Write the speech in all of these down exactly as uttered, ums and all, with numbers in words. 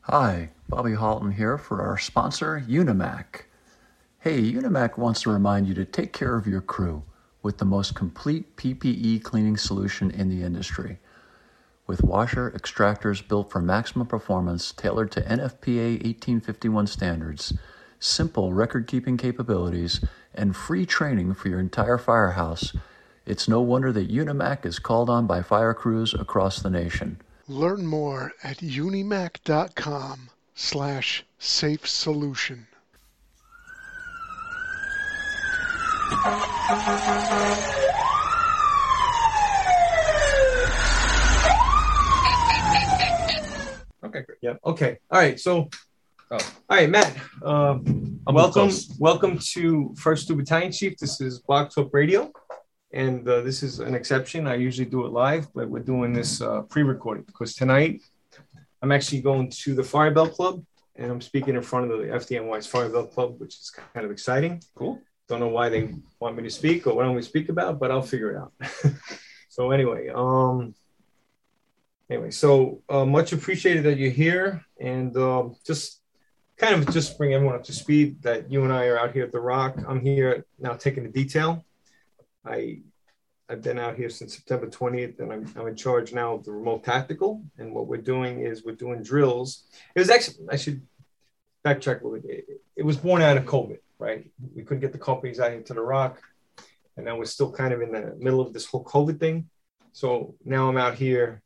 Hi, Bobby Halton here for our sponsor, Unimac. Hey, Unimac wants to remind you to take care of your crew with the most complete P P E cleaning solution in the industry. With washer extractors built for maximum performance tailored to N F P A eighteen fifty-one standards, simple record-keeping capabilities, and free training for your entire firehouse, it's no wonder that Unimac is called on by fire crews across the nation. Learn more at unimac.com slash safe solution. Okay, great. Yeah. Okay. All right. So, oh. all right, Matt. Uh, welcome. Welcome to First Two Battalion Chief. This is Blog Talk Radio. And uh, this is an exception. I usually do it live, but we're doing this uh, pre-recorded because tonight I'm actually going to the Fire Bell Club and I'm speaking in front of the F D N Y's Fire Bell Club, which is kind of exciting. Cool. Don't know why they want me to speak or what I'm going to speak about, but I'll figure it out. So anyway, um, anyway, so uh, much appreciated that you're here and uh, just kind of just bring everyone up to speed that you and I are out here at the Rock. I'm here now taking the detail. I, I've been out here since September twentieth, and I'm, I'm in charge now of the remote tactical. And what we're doing is we're doing drills. It was actually, I should backtrack a little bit. It, it was born out of COVID, right? We couldn't get the companies out here to the Rock. And now we're still kind of in the middle of this whole COVID thing. So now I'm out here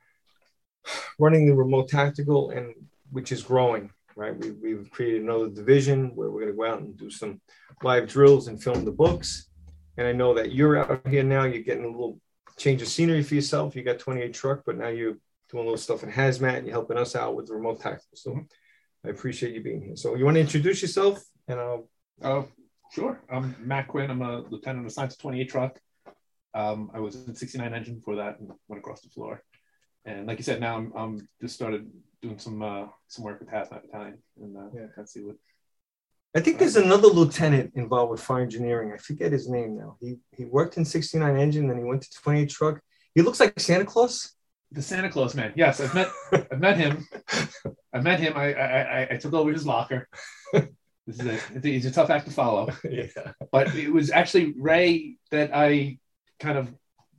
running the remote tactical, and which is growing, right? We, we've created another division where we're going to go out and do some live drills and film the books. And I know that you're out here now, you're getting a little change of scenery for yourself. You got twenty-eight truck, but now you're doing a little stuff in hazmat and you're helping us out with the remote tactical. So I appreciate you being here. So you want to introduce yourself? And I'll... Uh, sure. I'm Matt Quinn. I'm a lieutenant assigned to twenty-eight truck. Um, I was in sixty-nine engine before that and went across the floor. And like you said, now I'm, I'm just started doing some uh, some work with hazmat battalion and uh, yeah, kind of see what. I think there's another lieutenant involved with fire engineering. I forget his name now. He he worked in sixty-nine engine, then he went to twenty-eight truck. He looks like Santa Claus. The Santa Claus man. Yes, I've met I've met him. I've met him. I I, I took over his locker. This is a, he's a tough act to follow. Yeah. But it was actually Ray that I kind of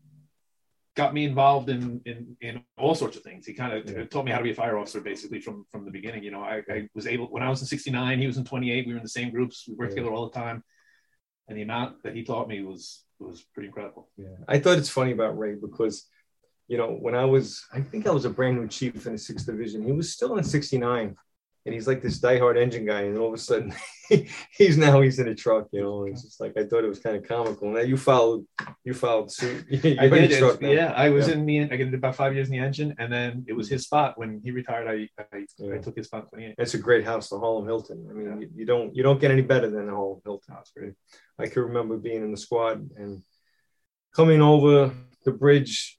got me involved in in, in all sorts of things. He kind of yeah. taught me how to be a fire officer basically from, from the beginning. You know, I, I was able, when I was in sixty-nine, he was in twenty-eight, we were in the same groups, we worked yeah. together all the time. And the amount that he taught me was was pretty incredible. Yeah, I thought it's funny about Ray because, you know, when I was, I think I was a brand new chief in the sixth Division, he was still in sixty-nine. And he's like this diehard engine guy, and all of a sudden, he's now he's in a truck. You know, it's just like I thought it was kind of comical. Now you followed, you followed suit. You're I did. Truck now. Yeah, I was yeah. in the. I did about five years in the engine, and then it was his spot when he retired. I I, yeah. I took his spot. twenty-eight. It's a great house, the Harlem Hilton. I mean, yeah. you, you don't you don't get any better than the Harlem Hilton house. Right? I can remember being in the squad and coming over the bridge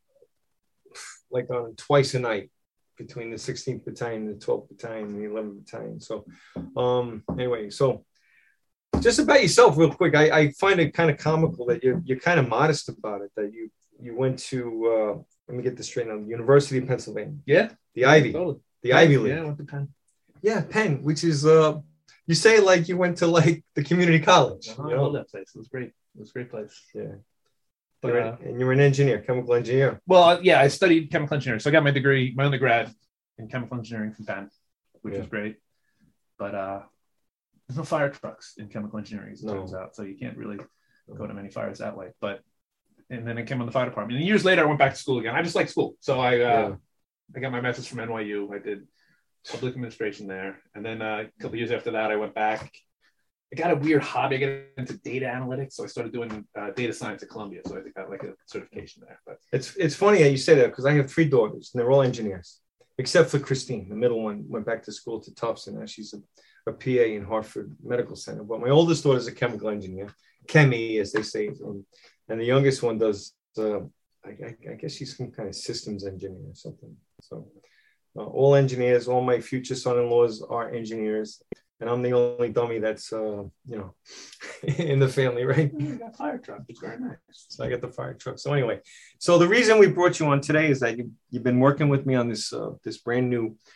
like on twice a night. Between the sixteenth Battalion, the twelfth Battalion, and the eleventh Battalion. So um, anyway, so just about yourself real quick, I, I find it kind of comical that you're, you're kind of modest about it, that you you went to, uh, let me get this straight now, the University of Pennsylvania. Yeah. The yeah, Ivy. Totally. The yeah, Ivy League. Yeah, I went to Penn. Yeah, Penn, which is, uh, you say like you went to like the community college. Uh-huh, you know? I love that place. It was great. It was a great place. Yeah. You're an, and you're an engineer, chemical engineer. Well, yeah, I studied chemical engineering. So I got my degree, my undergrad in chemical engineering from Penn, which yeah. was great. But uh, there's no fire trucks in chemical engineering, as it no. turns out. So you can't really go to many fires that way. But and then I came on the fire department. And years later, I went back to school again. I just like school. So I uh, yeah. I got my master's from N Y U. I did public administration there. And then uh, a couple of years after that, I went back. I got a weird hobby. I got into data analytics, so I started doing uh, data science at Columbia. So I got like a certification there. But it's it's funny that you say that because I have three daughters and they're all engineers, except for Christine. The middle one went back to school to Tufts, and she's a, a P A in Hartford Medical Center. But my oldest daughter is a chemical engineer, chemi as they say, and, and the youngest one does. Uh, I, I, I guess she's some kind of systems engineer or something. So uh, all engineers. All my future son-in-laws are engineers. And I'm the only dummy that's, uh, you know, in the family, right? You got a fire truck. It's very nice. So I got the fire truck. So anyway, so the reason we brought you on today is that you, you've been working with me on this uh, this brand new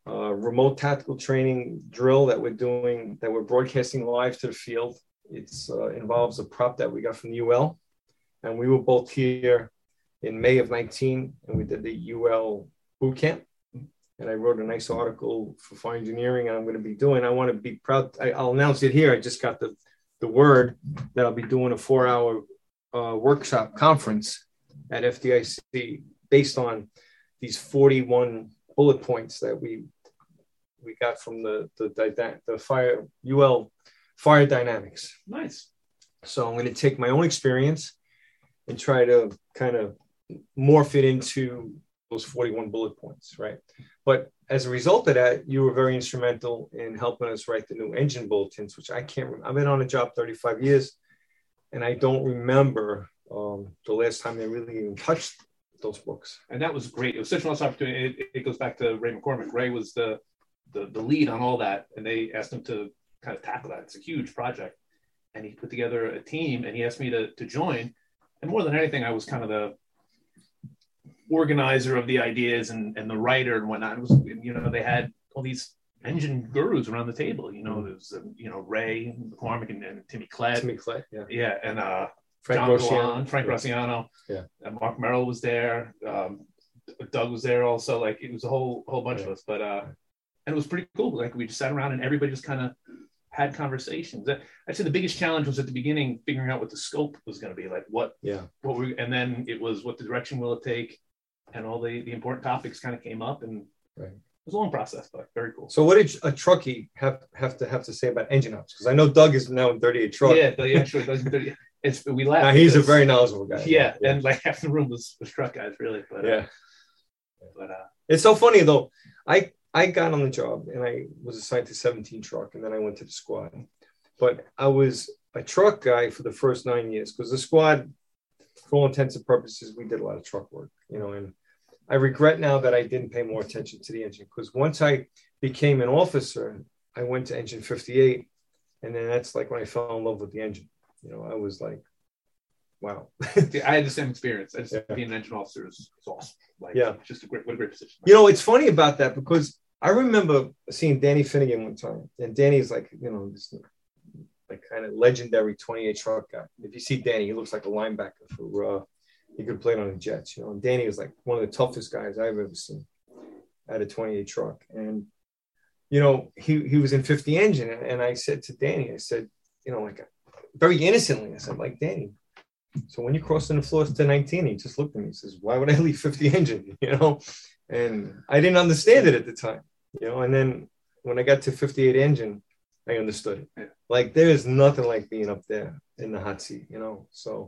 uh, remote tactical training drill that we're doing, that we're broadcasting live to the field. It's uh, involves a prop that we got from the U L, and we were both here in May of nineteen, and we did the U L boot camp. And I wrote a nice article for fire engineering, and I'm going to be doing. I want to be proud. I, I'll announce it here. I just got the the word that I'll be doing a four-hour uh, workshop conference at F D I C based on these forty-one bullet points that we we got from the the the, the fire U L fire dynamics. Nice. So I'm going to take my own experience and try to kind of morph it into those forty-one bullet points, right? But as a result of that, you were very instrumental in helping us write the new engine bulletins, which I can't remember. I've been on the job thirty-five years, and I don't remember um, the last time they really even touched those books. And that was great. It was such an awesome opportunity. It, it goes back to Ray McCormick. Ray was the, the the lead on all that, and they asked him to kind of tackle that. It's a huge project. And he put together a team, and he asked me to to join. And more than anything, I was kind of the organizer of the ideas and, and the writer and whatnot. It was, you know, they had all these engine gurus around the table. You know, there was, um, you know, Ray McCormick and, and Timmy Klett. Timmy Klett, yeah. Yeah, and uh, Frank John Rossiano. Golan, Frank yeah. Rossiano. Yeah. And Mark Merrill was there. Um, Doug was there also. Like, it was a whole whole bunch yeah. of us. But, uh, and it was pretty cool. Like, we just sat around and everybody just kind of had conversations. I'd say the biggest challenge was at the beginning, figuring out what the scope was going to be. Like, what, yeah. what we, and then it was what the direction will it take? And all the, the important topics kind of came up, and right. it was a long process, but very cool. So what did a truckie have, have to have to say about engine ops? Because I know Doug is now in thirty-eight truck. Yeah, yeah, sure. thirty-eight. It's, we laughed. Now, he's because, a very knowledgeable guy. Yeah, yeah, and like half the room was, was truck guys, really. But, yeah. Uh, but uh, it's so funny, though. I, I got on the job, and I was assigned to seventeen truck, and then I went to the squad. But I was a truck guy for the first nine years, because the squad, for all intents and purposes, we did a lot of truck work, you know, and I regret now that I didn't pay more attention to the engine, because once I became an officer, I went to engine fifty-eight, and then that's like when I fell in love with the engine. You know, I was like, wow. I had the same experience. I just Yeah. being an engine officer is, is awesome. Like, yeah, just a great, what a great position. You know, it's funny about that, because I remember seeing Danny Finnegan one time, and Danny's like, you know, this like kind of legendary twenty-eight truck guy. If you see Danny, he looks like a linebacker for. Uh, He could play it on the Jets, you know. And Danny was like one of the toughest guys I've ever seen at a twenty-eight truck. And, you know, he, he was in fifty engine. And I said to Danny, I said, you know, like very innocently, I said, like, Danny, so when you're crossing the floors to nineteen, he just looked at me and says, why would I leave fifty engine, you know? And I didn't understand it at the time, you know. And then when I got to fifty-eight engine, I understood it. Like, there is nothing like being up there in the hot seat, you know. So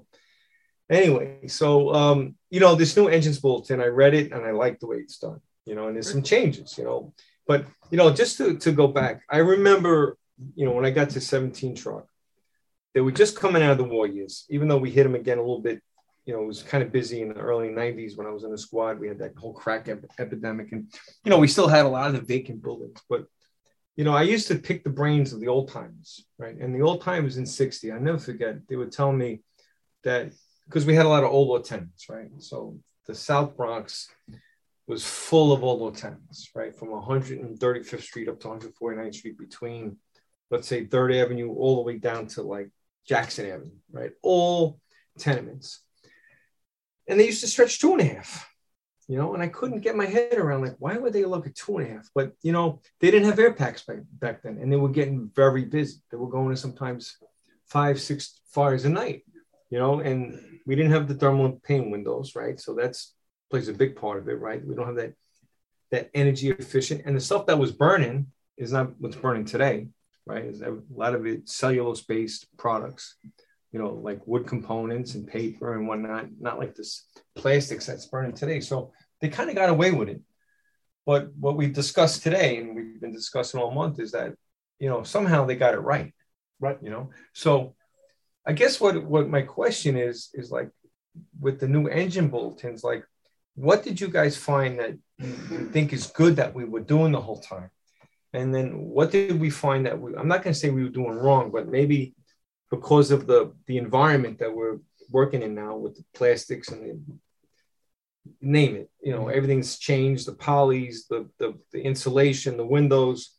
anyway, so, um, you know, this new engines bulletin, I read it and I like the way it's done, you know, and there's some changes, you know, but, you know, just to, to go back, I remember, you know, when I got to seventeen truck, they were just coming out of the war years, even though we hit them again a little bit, you know, it was kind of busy in the early nineties when I was in the squad. We had that whole crack ep- epidemic and, you know, we still had a lot of the vacant buildings, but, you know, I used to pick the brains of the old timers, right? And the old timers in sixty, I never forget, they would tell me that, because we had a lot of old lieutenants, right? So the South Bronx was full of old lieutenants, right? From one hundred thirty-fifth Street up to one hundred forty-ninth Street, between, let's say, third Avenue, all the way down to like Jackson Avenue, right? All tenements. And they used to stretch two and a half, you know, and I couldn't get my head around, like, why would they look at two and a half? But, you know, they didn't have air packs back, back then, and they were getting very busy. They were going to sometimes five, six fires a night, you know, and we didn't have the thermal pane windows, right? So that's plays a big part of it, right? We don't have that that energy efficient, and the stuff that was burning is not what's burning today, right? Is a lot of it cellulose-based products, you know, like wood components and paper and whatnot, not like this plastics that's burning today. So they kind of got away with it. But what we discussed today, and we've been discussing all month, is that, you know, somehow they got it right, right? You know, so I guess what, what my question is, is like with the new engine bulletins, like, what did you guys find that you think is good that we were doing the whole time? And then what did we find that we, I'm not going to say we were doing wrong, but maybe because of the, the environment that we're working in now with the plastics and the, name it. You know, everything's changed, the polys, the, the, the insulation, the windows.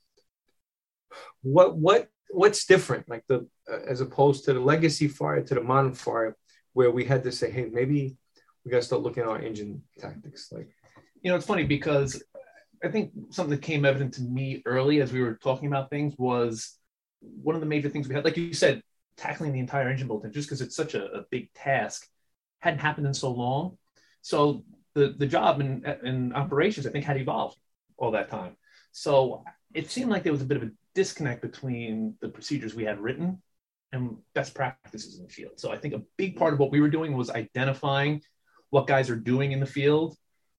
What, what, what's different? Like the, uh, as opposed to the legacy fire to the modern fire, where we had to say, hey, maybe we got to start looking at our engine tactics. Like, you know, it's funny because I think something that came evident to me early as we were talking about things was one of the major things we had, like you said, tackling the entire engine bolt, just because it's such a, a big task, hadn't happened in so long. So the, the job in, in operations, I think, had evolved all that time. So it seemed like there was a bit of a disconnect between the procedures we had written and best practices in the field. So I think a big part of what we were doing was identifying what guys are doing in the field,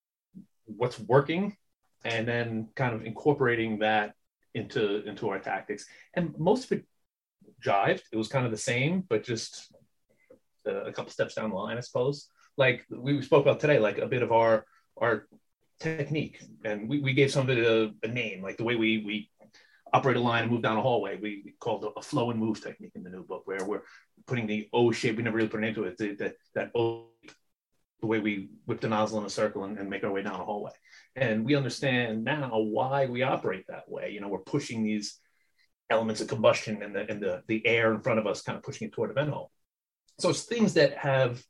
what's working, and then kind of incorporating that into, into our tactics. And most of it jived. It was kind of the same, but just a, a couple steps down the line, I suppose. Like we spoke about today, like a bit of our, our technique. And we, we gave some of it a, a name, like the way we, we operate a line and move down a hallway. We, we called it a flow and move technique in the new book, where we're putting the O shape. We never really put an name to it. The, that, that O, the way we whip the nozzle in a circle and, and make our way down a hallway. And we understand now why we operate that way. You know, we're pushing these elements of combustion and the, and the, the air in front of us, kind of pushing it toward a vent hole. So it's things that have,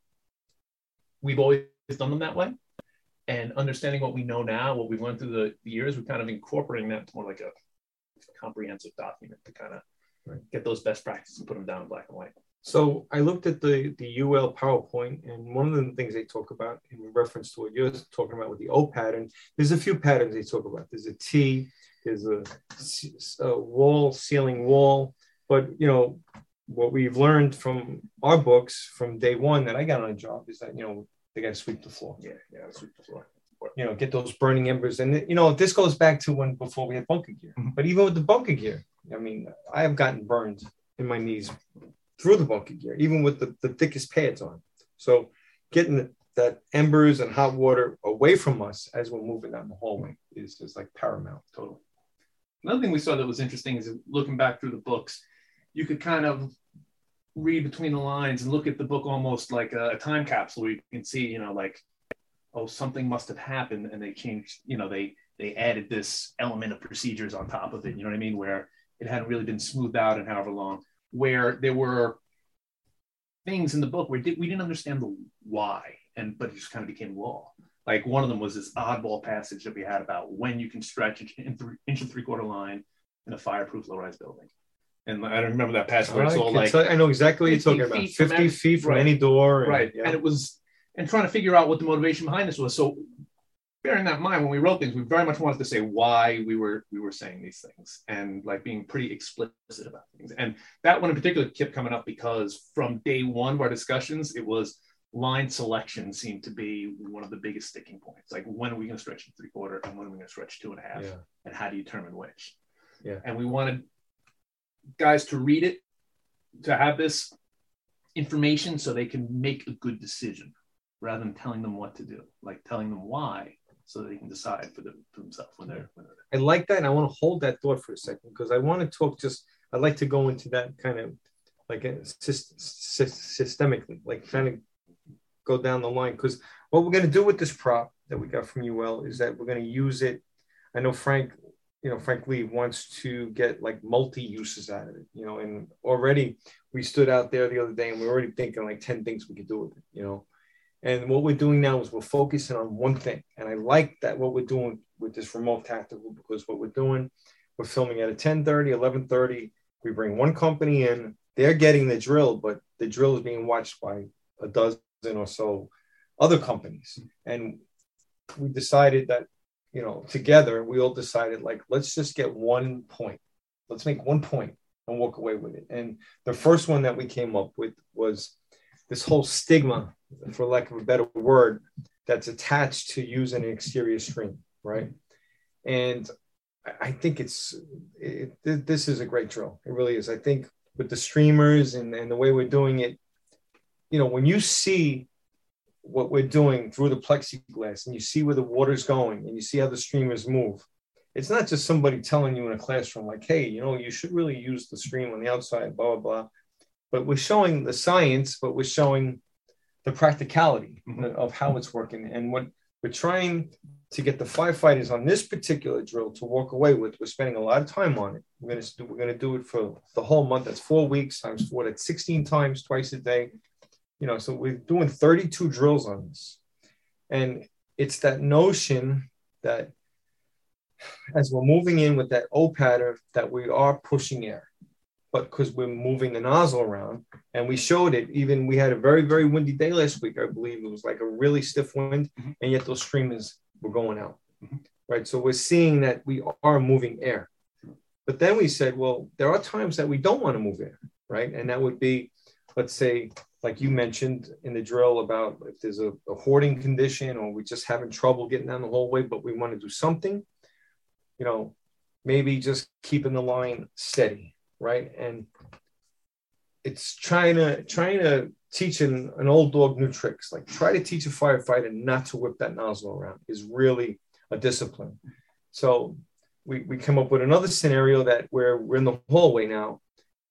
we've always done them that way. And understanding what we know now, what we've learned through the, the years, we're kind of incorporating that more like a comprehensive document to kind of right. get those best practices and put them down in black and white. So I looked at the, the U L PowerPoint, and one of the things they talk about in reference to what you're talking about with the O pattern, there's a few patterns they talk about. There's a T, there's a, a wall, ceiling, wall. But, you know, what we've learned from our books from day one that I got on a job is that, you know, they got to sweep the floor. Yeah, yeah, sweep the floor. You know, get those burning embers. And, you know, this goes back to when before we had bunker gear. Mm-hmm. But even with the bunker gear, I mean, I have gotten burned in my knees through the bunker gear, even with the, the thickest pads on. So getting the, that embers and hot water away from us as we're moving down the hallway is, is like paramount. Totally. Another thing we saw that was interesting is looking back through the books, you could kind of read between the lines and look at the book almost like a, a time capsule where you can see, you know, like, oh, something must have happened and they changed, you know, they they added this element of procedures on top of it, you know what I mean, where it hadn't really been smoothed out in however long, where there were things in the book where we didn't understand the why, and but it just kind of became law. Like one of them was this oddball passage that we had about when you can stretch an inch and three quarter line in a fireproof low-rise building. And I don't remember that passage where it's all like, I know exactly what you're talking about. fifty feet from any door. And, right. Yeah. And it was, and trying to figure out what the motivation behind this was. So bearing that in mind, when we wrote things, we very much wanted to say why we were, we were saying these things and like being pretty explicit about things. And that one in particular kept coming up because from day one of our discussions, it was line selection seemed to be one of the biggest sticking points. Like when are we going to stretch in three quarter and when are we going to stretch two and a half? Yeah. And how do you determine which? Yeah. And we wanted guys to read it, to have this information so they can make a good decision rather than telling them what to do, like telling them why so they can decide for, them, for themselves when they're, when they're there. I like that. And I want to hold that thought for a second because I want to talk just, I'd like to go into that kind of like a, systemically, like kind of go down the line. Because what we're going to do with this prop that we got from U L is that we're going to use it. I know Frank, you know, Frank Lee wants to get like multi-uses out of it, you know, and already we stood out there the other day and we're already thinking like ten things we could do with it, you know. And what we're doing now is we're focusing on one thing. And I like that what we're doing with this remote tactical, because what we're doing, we're filming at a ten thirty, eleven thirty. We bring one company in, they're getting the drill, but the drill is being watched by a dozen or so other companies. And we decided that, you know, together, we all decided like, let's just get one point. Let's make one point and walk away with it. And the first one that we came up with was this whole stigma, for lack of a better word, that's attached to using an exterior stream, right? And I think it's, it, this is a great drill. It really is. I think with the streamers and, and the way we're doing it, you know, when you see what we're doing through the plexiglass and you see where the water's going and you see how the streamers move, it's not just somebody telling you in a classroom like, hey, you know, you should really use the stream on the outside, blah, blah, blah. But we're showing the science, but we're showing the practicality mm-hmm. of how it's working. And what we're trying to get the firefighters on this particular drill to walk away with. We're spending a lot of time on it. We're going to do, we're going to do it for the whole month. That's four weeks times four. That's sixteen times twice a day. You know, so we're doing thirty-two drills on this. And it's that notion that as we're moving in with that O pattern, that we are pushing air, but because we're moving the nozzle around, and we showed it. Even we had a very, very windy day last week. I believe it was like a really stiff wind, mm-hmm. and yet those streamers were going out, mm-hmm. right? So we're seeing that we are moving air. But then we said, well, there are times that we don't want to move air, right? And that would be, let's say, like you mentioned in the drill about if there's a, a hoarding condition, or we're just having trouble getting down the hallway, but we want to do something, you know, maybe just keeping the line steady, right? And it's trying to trying to teach an, an old dog new tricks. Like try to teach a firefighter not to whip that nozzle around is really a discipline. So we, we come up with another scenario that where we're in the hallway now,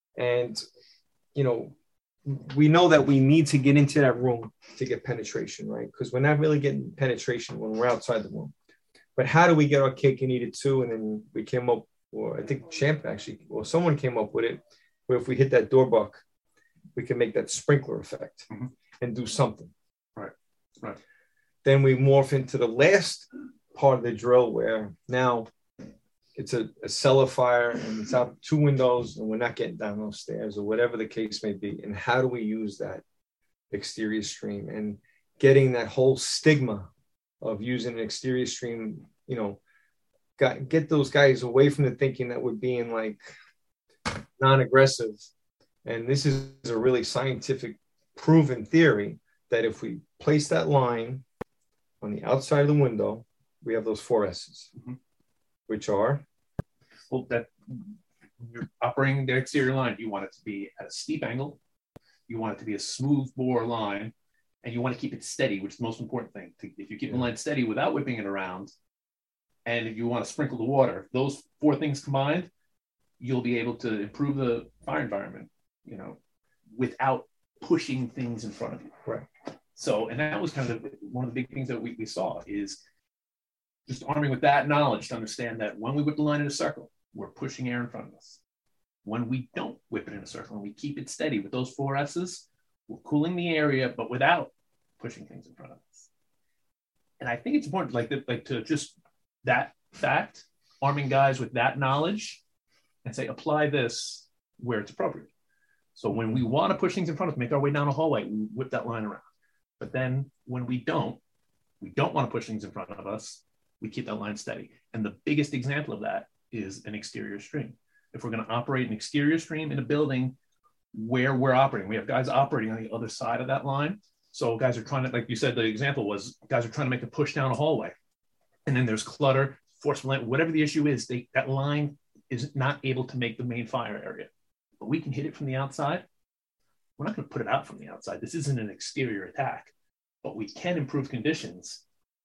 and you know, we know that we need to get into that room to get penetration, right? Because we're not really getting penetration when we're outside the room. But how do we get our cake and eat it too? And then we came up, or I think Champ actually, or someone came up with it, where if we hit that door buck, we can make that sprinkler effect, mm-hmm. and do something. Right, right. Then we morph into the last part of the drill where now it's a, a cellar fire and it's out two windows and we're not getting down those stairs or whatever the case may be. And how do we use that exterior stream and getting that whole stigma of using an exterior stream, you know, got, get those guys away from the thinking that we're being like non-aggressive. And this is a really scientific proven theory that if we place that line on the outside of the window, we have those four S's, mm-hmm. which are? Well, that you're operating the exterior line. You want it to be at a steep angle. You want it to be a smooth bore line, and you want to keep it steady, which is the most important thing. If you keep the line steady without whipping it around, and if you want to sprinkle the water, those four things combined, you'll be able to improve the fire environment, you know, without pushing things in front of you. Right. So, and that was kind of the, one of the big things that we, we saw is just arming with that knowledge to understand that when we whip the line in a circle, we're pushing air in front of us. When we don't whip it in a circle and we keep it steady with those four S's, we're cooling the area, but without pushing things in front of us. And I think it's important, like, the, like to just that fact, arming guys with that knowledge and say, apply this where it's appropriate. So when we want to push things in front of us, make our way down a hallway, we whip that line around. But then when we don't, we don't want to push things in front of us, we keep that line steady. And the biggest example of that is an exterior stream. If we're going to operate an exterior stream in a building where we're operating, we have guys operating on the other side of that line. So guys are trying to, like you said, the example was guys are trying to make a push down a hallway. And then there's clutter, forceful, whatever the issue is, they, that line is not able to make the main fire area. But we can hit it from the outside. We're not going to put it out from the outside. This isn't an exterior attack, but we can improve conditions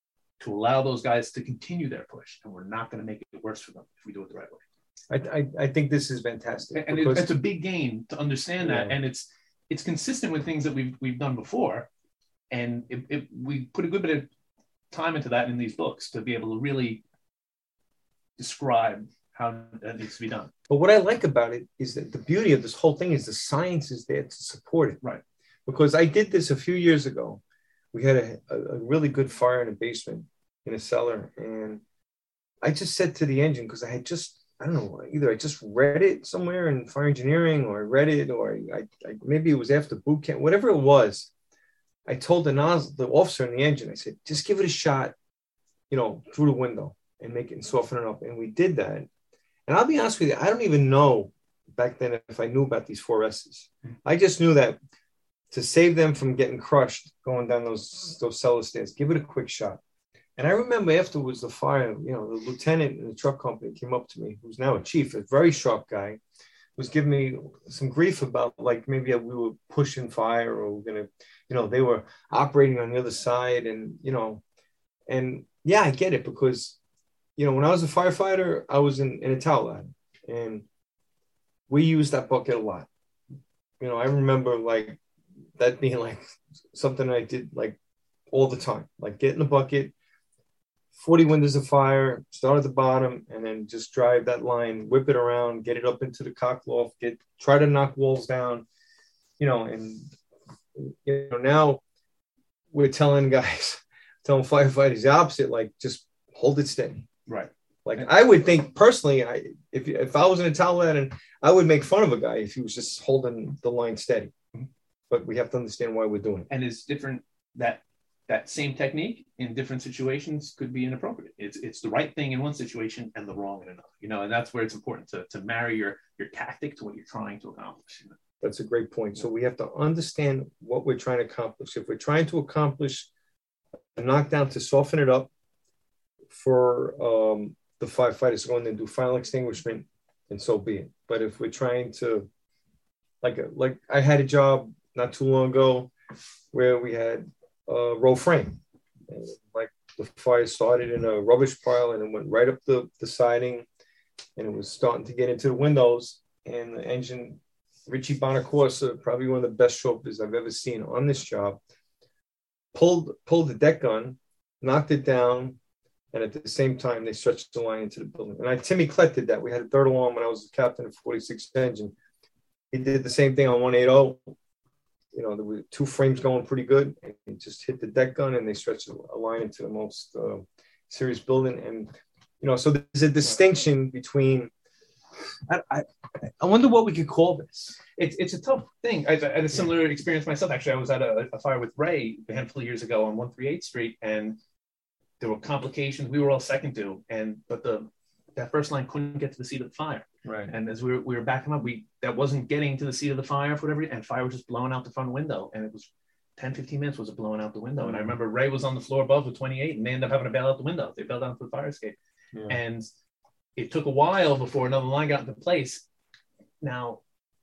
to allow those guys to continue their push. And we're not going to make it worse for them if we do it the right way. I, I, I think this is fantastic. And it, it's a big gain to understand that. Yeah. And it's it's consistent with things that we've we've done before. And it, it, we put a good bit of time into that in these books to be able to really describe how that needs to be done. But what I like about it is that the beauty of this whole thing is the science is there to support it. Right. Because I did this a few years ago. We had a, a, a really good fire in a basement in a cellar. And I just said to the engine, because I had just, I don't know, either I just read it somewhere in fire engineering, or I read it, or I, I maybe it was after boot camp, whatever it was. I told the nozzle, the officer in the engine, I said, just give it a shot, you know, through the window and make it and soften it up. And we did that. And I'll be honest with you, I don't even know back then if I knew about these four S's. I just knew that to save them from getting crushed going down those those cellar stairs, give it a quick shot. And I remember afterwards the fire, you know, the lieutenant in the truck company came up to me, who's now a chief, a very sharp guy, was giving me some grief about, like, maybe we were pushing fire, or we're going to, you know, they were operating on the other side. And, you know, and yeah, I get it, because, you know, when I was a firefighter, I was in, in a towel line, and we used that bucket a lot. You know, I remember like that being like something I did like all the time, like get in the bucket, forty windows of fire, start at the bottom, and then just drive that line, whip it around, get it up into the cock loft, get try to knock walls down, you know, and you know now we're telling guys, telling firefighters the opposite, like just hold it steady. Right. Like I would think personally, I if if I was in a Taliban, and I would make fun of a guy if he was just holding the line steady. Mm-hmm. But we have to understand why we're doing it. And it's different that that same technique in different situations could be inappropriate. It's it's the right thing in one situation and the wrong in another. You know, and that's where it's important to to marry your your tactic to what you're trying to accomplish. That's a great point. So we have to understand what we're trying to accomplish. If we're trying to accomplish a knockdown to soften it up for um, the firefighters to go in and do final extinguishment, and so be it. But if we're trying to, like, like I had a job not too long ago where we had a row frame. And like the fire started in a rubbish pile and it went right up the, the siding, and it was starting to get into the windows, and the engine, Richie Bonacorsa, probably one of the best chauffeurs I've ever seen on this job, pulled pulled the deck gun, knocked it down, and at the same time, they stretched the line into the building. And I, Timmy Klett did that. We had a third alarm when I was the captain of forty-six engine. He did the same thing on one eighty. You know, there were two frames going pretty good, and he just hit the deck gun, and they stretched a line into the most uh, serious building. And, you know, so there's a distinction between, I, I, I wonder what we could call this. It's it's a tough thing. I, I had a similar experience myself. Actually, I was at a, a fire with Ray a handful of years ago on one thirty-eighth Street, and there were complications. We were all second to, and but the that first line couldn't get to the seat of the fire. Right. And as we were we were backing up, we that wasn't getting to the seat of the fire for whatever, and fire was just blowing out the front window, and it was ten, fifteen minutes was it blowing out the window. Mm-hmm. And I remember Ray was on the floor above with twenty-eight, and they ended up having to bail out the window. They bailed out to the fire escape, yeah. And it took a while before another line got into place. Now,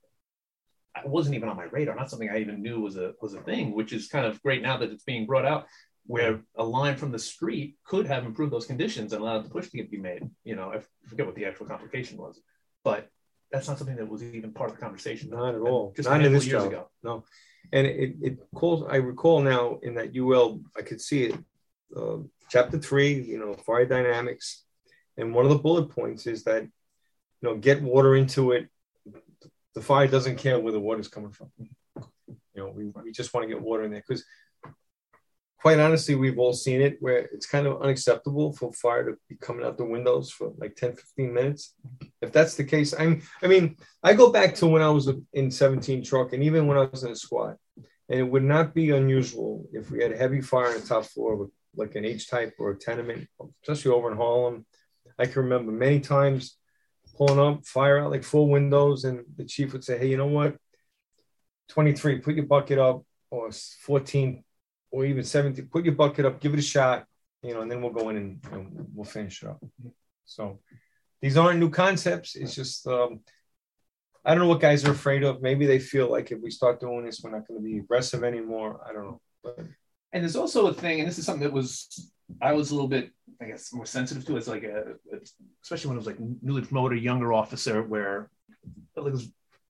it wasn't even on my radar, not something I even knew was a was a thing, which is kind of great now that it's being brought out, where a line from the street could have improved those conditions and allowed the push to be made. You know, I forget what the actual complication was, but that's not something that was even part of the conversation. Not at all. Just not a in this years job. ago. No, and it it calls. I recall now in that U L, I could see it. Uh, chapter three, you know, fire dynamics, and one of the bullet points is that, you know, get water into it. The fire doesn't care where the water's coming from. You know, we, we just want to get water in there, because quite honestly, we've all seen it where it's kind of unacceptable for fire to be coming out the windows for like ten, fifteen minutes. If that's the case, I'm, I mean, I go back to when I was in seventeen truck, and even when I was in a squad, and it would not be unusual if we had a heavy fire on the top floor with like an H-type or a tenement, especially over in Harlem. I can remember many times pulling up, fire out like full windows, and the chief would say, hey, you know what? twenty-three, put your bucket up, or fourteen, or even seventeen, put your bucket up, give it a shot, you know, and then we'll go in and, you know, we'll finish it up. So these aren't new concepts. It's just, um, I don't know what guys are afraid of. Maybe they feel like if we start doing this, we're not going to be aggressive anymore. I don't know. But, and there's also a thing, and this is something that was, I was a little bit, I guess, more sensitive to. It's like a, a especially when I was like newly promoted, younger officer, where I was,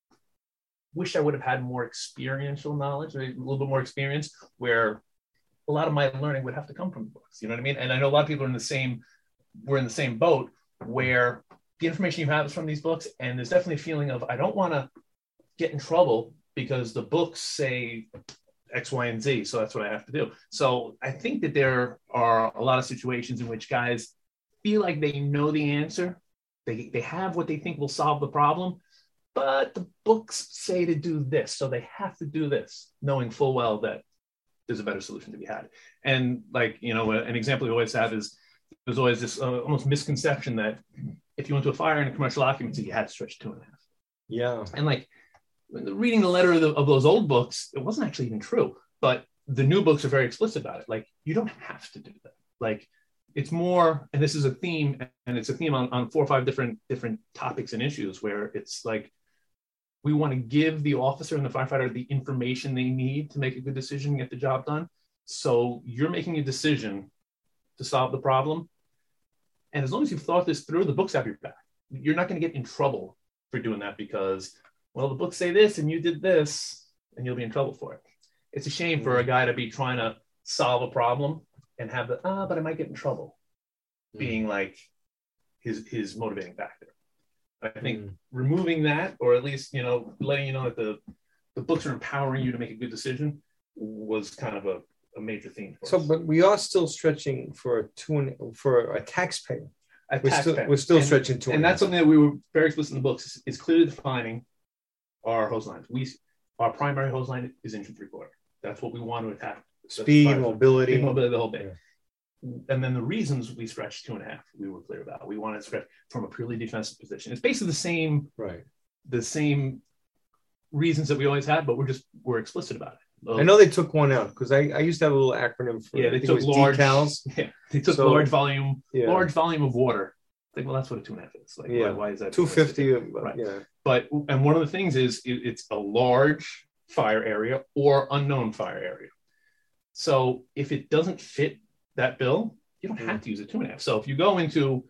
wish I would have had more experiential knowledge, a little bit more experience, where a lot of my learning would have to come from books. You know what I mean? And I know a lot of people are in the same, we're in the same boat, where the information you have is from these books, and there's definitely a feeling of, I don't want to get in trouble because the books say X, Y, and Z, so that's what I have to do. So I think that there are a lot of situations in which guys feel like they know the answer. They, they have what they think will solve the problem, but the books say to do this, so they have to do this, knowing full well that there's a better solution to be had. And like, you know, an example we always have is there's always this uh, almost misconception that if you went to a fire in a commercial occupancy, you had to stretch two and a half. Yeah. And like, reading the letter of, the, of those old books, it wasn't actually even true, but the new books are very explicit about it. Like, you don't have to do that. Like, it's more, and this is a theme, and it's a theme on, on four or five different different topics and issues, where it's like, we want to give the officer and the firefighter the information they need to make a good decision and get the job done. So you're making a decision to solve the problem. And as long as you've thought this through, the books have your back. You're not going to get in trouble for doing that because, well, the books say this and you did this, and you'll be in trouble for it. It's a shame for a guy to be trying to solve a problem and have the, ah, but I might get in trouble. being like his his motivating factor. I think Mm. removing that, or at least, you know, letting you know that the, the books are empowering you to make a good decision was kind of a, a major theme for So, us. but we are still stretching for a two and, for a taxpayer. A We're still, taxpayer. we're still and, stretching two and and a that's half. something that we were very explicit in the books is, is clearly defining our hose lines. We our primary hose line is inch and three quarter. That's what we want to attack. Speed, mobility. Speed, mobility, the whole bit. Yeah. And then the reasons we stretched two and a half, we were clear about. We wanted to stretch from a purely defensive position. It's basically the same, Right. the same reasons that we always had, but we're just we're explicit about it. Those, I know they took one out because I, I used to have a little acronym for yeah, I they think took it was large decals. Yeah, they took So, large volume, yeah. large volume of water. Like, well, that's what a two and a half is. Like, Yeah. why, why is that two fifty. Right. Yeah. But and one of the things is it, it's a large fire area or unknown fire area. So if it doesn't fit that bill, you don't have to use a two and a half. So if you go into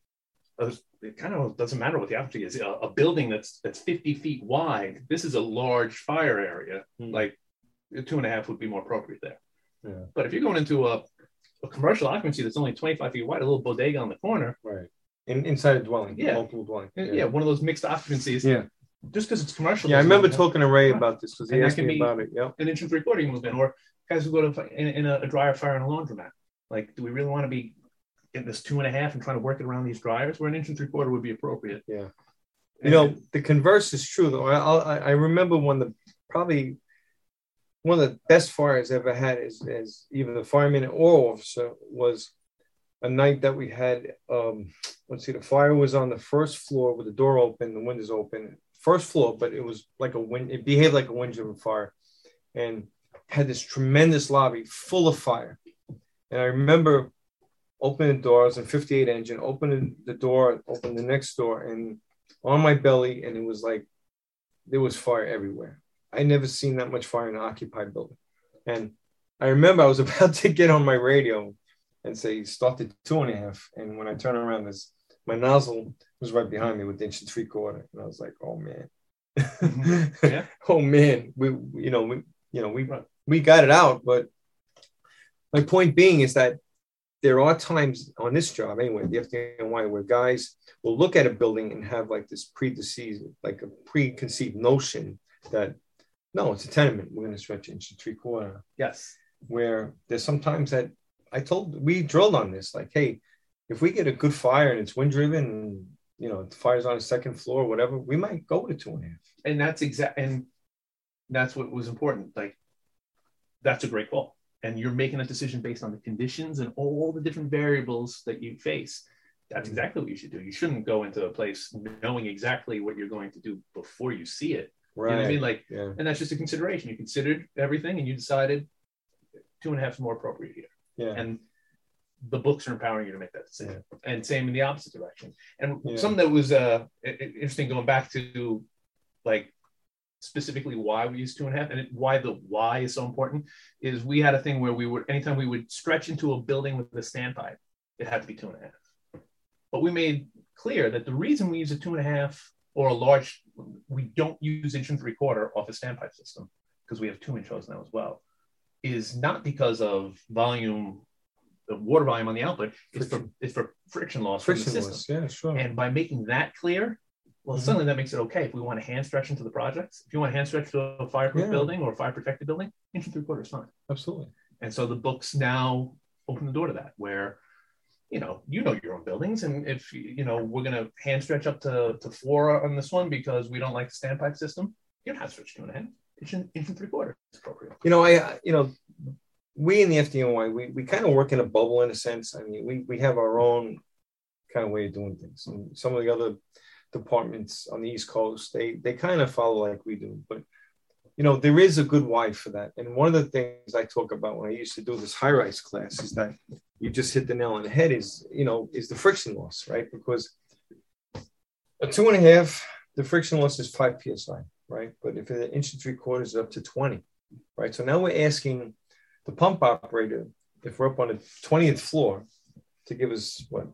a, it kind of doesn't matter what the opportunity is, a, a building that's that's fifty feet wide. This is a large fire area. Mm. Like a two and a half would be more appropriate there. Yeah. But if you're going into a, a commercial occupancy that's only twenty-five feet wide, a little bodega on the corner, Right. In, inside a dwelling. Yeah. Multiple dwelling. yeah, one of those mixed occupancies. Yeah. Just because it's commercial. Yeah. I doesn't remember mean- talking to Ray about this because he And that asked can me be- about it. Yep. an inch and three quarter movement, or guys who go to in, in a, a dryer fire and a laundromat. Like, do we really want to be in this two and a half and trying to work it around these dryers? Where an inch and three quarter would be appropriate. Yeah. You And- know, the converse is true though. I, I I remember one of the probably one of the best fires I ever had as, as even the fireman or officer was a night that we had. Um, let's see, the fire was on the first floor with the door open, the windows open, first floor, but it was like a wind. It behaved like a wind-driven fire, and had this tremendous lobby full of fire. And I remember opening the door. I was in fifty-eight engine, opening the door, opened the next door, and on my belly, and it was like there was fire everywhere. I never seen that much fire in an occupied building. And I remember I was about to get on my radio and say start the two and a half. And when I turn around, this my nozzle was right behind me with the inch and three quarter. And I was like, oh man. Yeah. Oh man. We you know, we you know, we we got it out. But my point being is that there are times on this job anyway, the F D N Y, where guys will look at a building and have like this preconceived, like a preconceived notion that no, it's a tenement. We're going to stretch inch and three quarter. Yes. Where there's sometimes that I told, we drilled on this, like, hey, if we get a good fire and it's wind driven and, you know, the fire's on the second floor, whatever, we might go to two and a half. And that's exact. And that's what was important. Like, that's a great call. And you're making a decision based on the conditions and all the different variables that you face. That's exactly what you should do. You shouldn't go into a place knowing exactly what you're going to do before you see it. Right. You know what I mean? Like, yeah. and that's just a consideration. You considered everything and you decided two and a half is more appropriate here. Yeah. And the books are empowering you to make that decision. Yeah. And same in the opposite direction. And yeah. something that was uh, interesting going back to like specifically why we use two and a half and why the why is so important is we had a thing where we would, anytime we would stretch into a building with a standpipe, it had to be two and a half. But we made clear that the reason we use a two and a half or a large, we don't use inch and three quarter off a standpipe system because we have two inch hose now as well, is not because of volume, the water volume on the output. It's for, it's for friction loss friction from the system. Loss. Yeah, sure. And by making that clear, well, mm-hmm. suddenly that makes it okay. If we want to hand stretch into the projects, if you want to hand stretch to a fireproof yeah. building or a fire protected building, inch and three quarter is fine. Absolutely. And so the books now open the door to that, where you know, you know your own buildings. And if, you know, we're going to hand stretch up to, to four on this one because we don't like the standpipe system, you don't have to stretch two and a half, inch and, inch and three quarter. It's appropriate. You know, I, you know, we in the F D N Y, we, we kind of work in a bubble in a sense. I mean, we, we have our own kind of way of doing things. And some of the other departments on the East Coast, they, they kind of follow like we do. But, you know, there is a good why for that. And one of the things I talk about when I used to do this high-rise class is that you just hit the nail on the head is, you know, is the friction loss, right? Because a two and a half, the friction loss is five P S I, right? But if it's an inch and three quarters, up to twenty, right? So now we're asking the pump operator, if we're up on the twentieth floor, to give us what?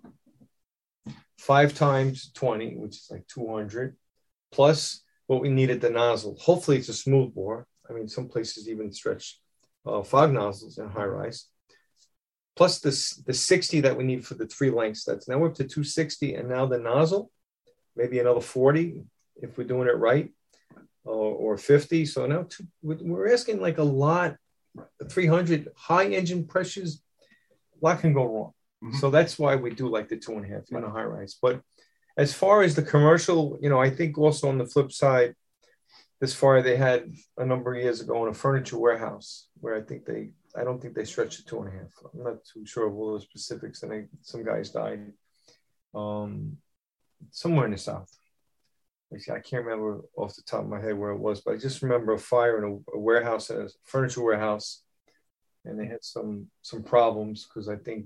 Five times twenty, which is like two hundred, plus what we need at the nozzle. Hopefully it's a smooth bore. I mean, some places even stretch uh, fog nozzles in high rise. plus the, the sixty that we need for the three lengths. That's now we're up to two sixty, and now the nozzle, maybe another forty if we're doing it right, or, or fifty. So now two, we're asking like a lot, three hundred high engine pressures, a lot can go wrong. Mm-hmm. So that's why we do like the two and a half in a high rise. But as far as the commercial, you know, I think also on the flip side, this fire they had a number of years ago in a furniture warehouse where I think they, I don't think they stretched it two and a half. I'm not too sure of all the specifics. And I, some guys died um, somewhere in the South. I can't remember off the top of my head where it was, but I just remember a fire in a, a warehouse, a furniture warehouse, and they had some some problems because I think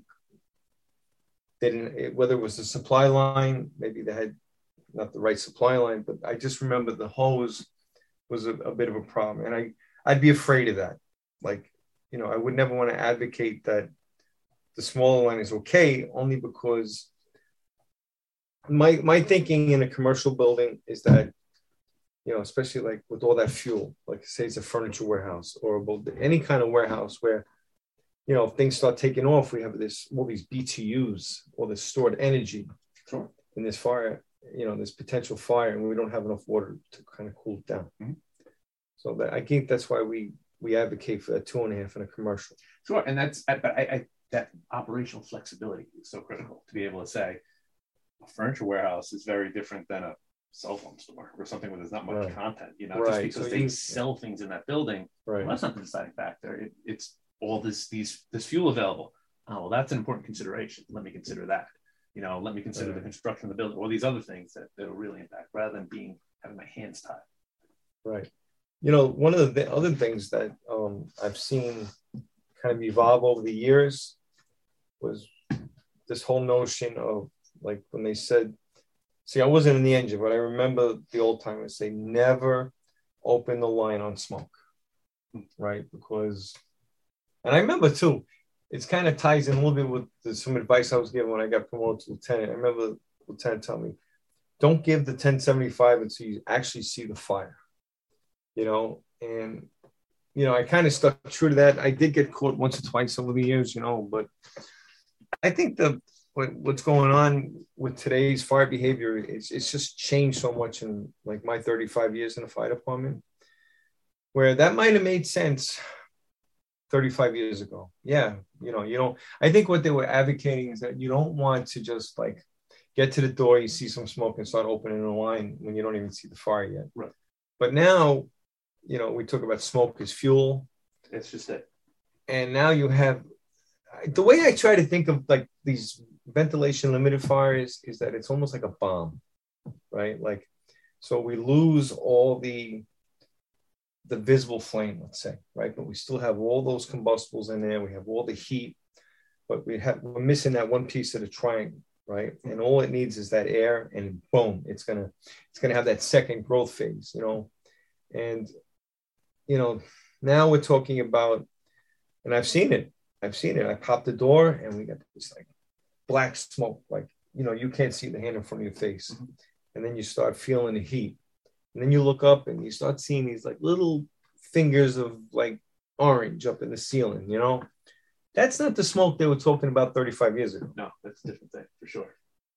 they didn't, it, whether it was the supply line, maybe they had not the right supply line, but I just remember the hose was a, a bit of a problem. And I, I'd be afraid of that. Like, you know, I would never want to advocate that the smaller line is okay, only because my my thinking in a commercial building is that, you know, especially like with all that fuel, like say it's a furniture warehouse or any kind of warehouse where, you know, if things start taking off, we have this, all these B T Us, all this stored energy sure. in this fire, you know, this potential fire, and we don't have enough water to kind of cool it down. Mm-hmm. So that, I think that's why we we advocate for that two and a half in a commercial. Sure, and that's, but I, I that operational flexibility is so critical to be able to say, a furniture warehouse is very different than a cell phone store or something where there's not much right. content, you know, right. just because so they you, sell things in that building. Right. Well, that's not the deciding factor. It, it's all this, these, this fuel available. Oh, well, that's an important consideration. Let me consider that. You know, let me consider right. the construction of the building or these other things that that'll really impact rather than being, having my hands tied. Right. You know, one of the other things that um, I've seen kind of evolve over the years was this whole notion of, like when they said, see, I wasn't in the engine, but I remember the old timers say, never open the line on smoke, right? Because, and I remember too, it's kind of ties in a little bit with the, some advice I was given when I got promoted to lieutenant. I remember the lieutenant telling me, don't give the ten seventy-five until you actually see the fire, you know? And, you know, I kind of stuck true to that. I did get caught once or twice over the years, you know, but I think the, What, what's going on with today's fire behavior is it's just changed so much in like my thirty-five years in the fire department, where that might have made sense thirty-five years ago. Yeah. You know, you don't, I think what they were advocating is that you don't want to just like get to the door, you see some smoke and start opening a line when you don't even see the fire yet. Right. But now, you know, we talk about smoke as fuel. It's just it. And now you have, the way I try to think of like these ventilation limited fires is that it's almost like a bomb, right? Like, so we lose all the the visible flame, let's say, right? But we still have all those combustibles in there. We have all the heat, but we have we're missing that one piece of the triangle, right? And all it needs is that air, and boom, it's gonna it's gonna have that second growth phase, you know. And you know, now we're talking about, and I've seen it. I've seen it. I popped the door, and we got this like black smoke, like, you know, you can't see the hand in front of your face. Mm-hmm. And then you start feeling the heat. And then you look up and you start seeing these like little fingers of like orange up in the ceiling, you know? That's not the smoke they were talking about thirty-five years ago. No, that's a different thing for sure.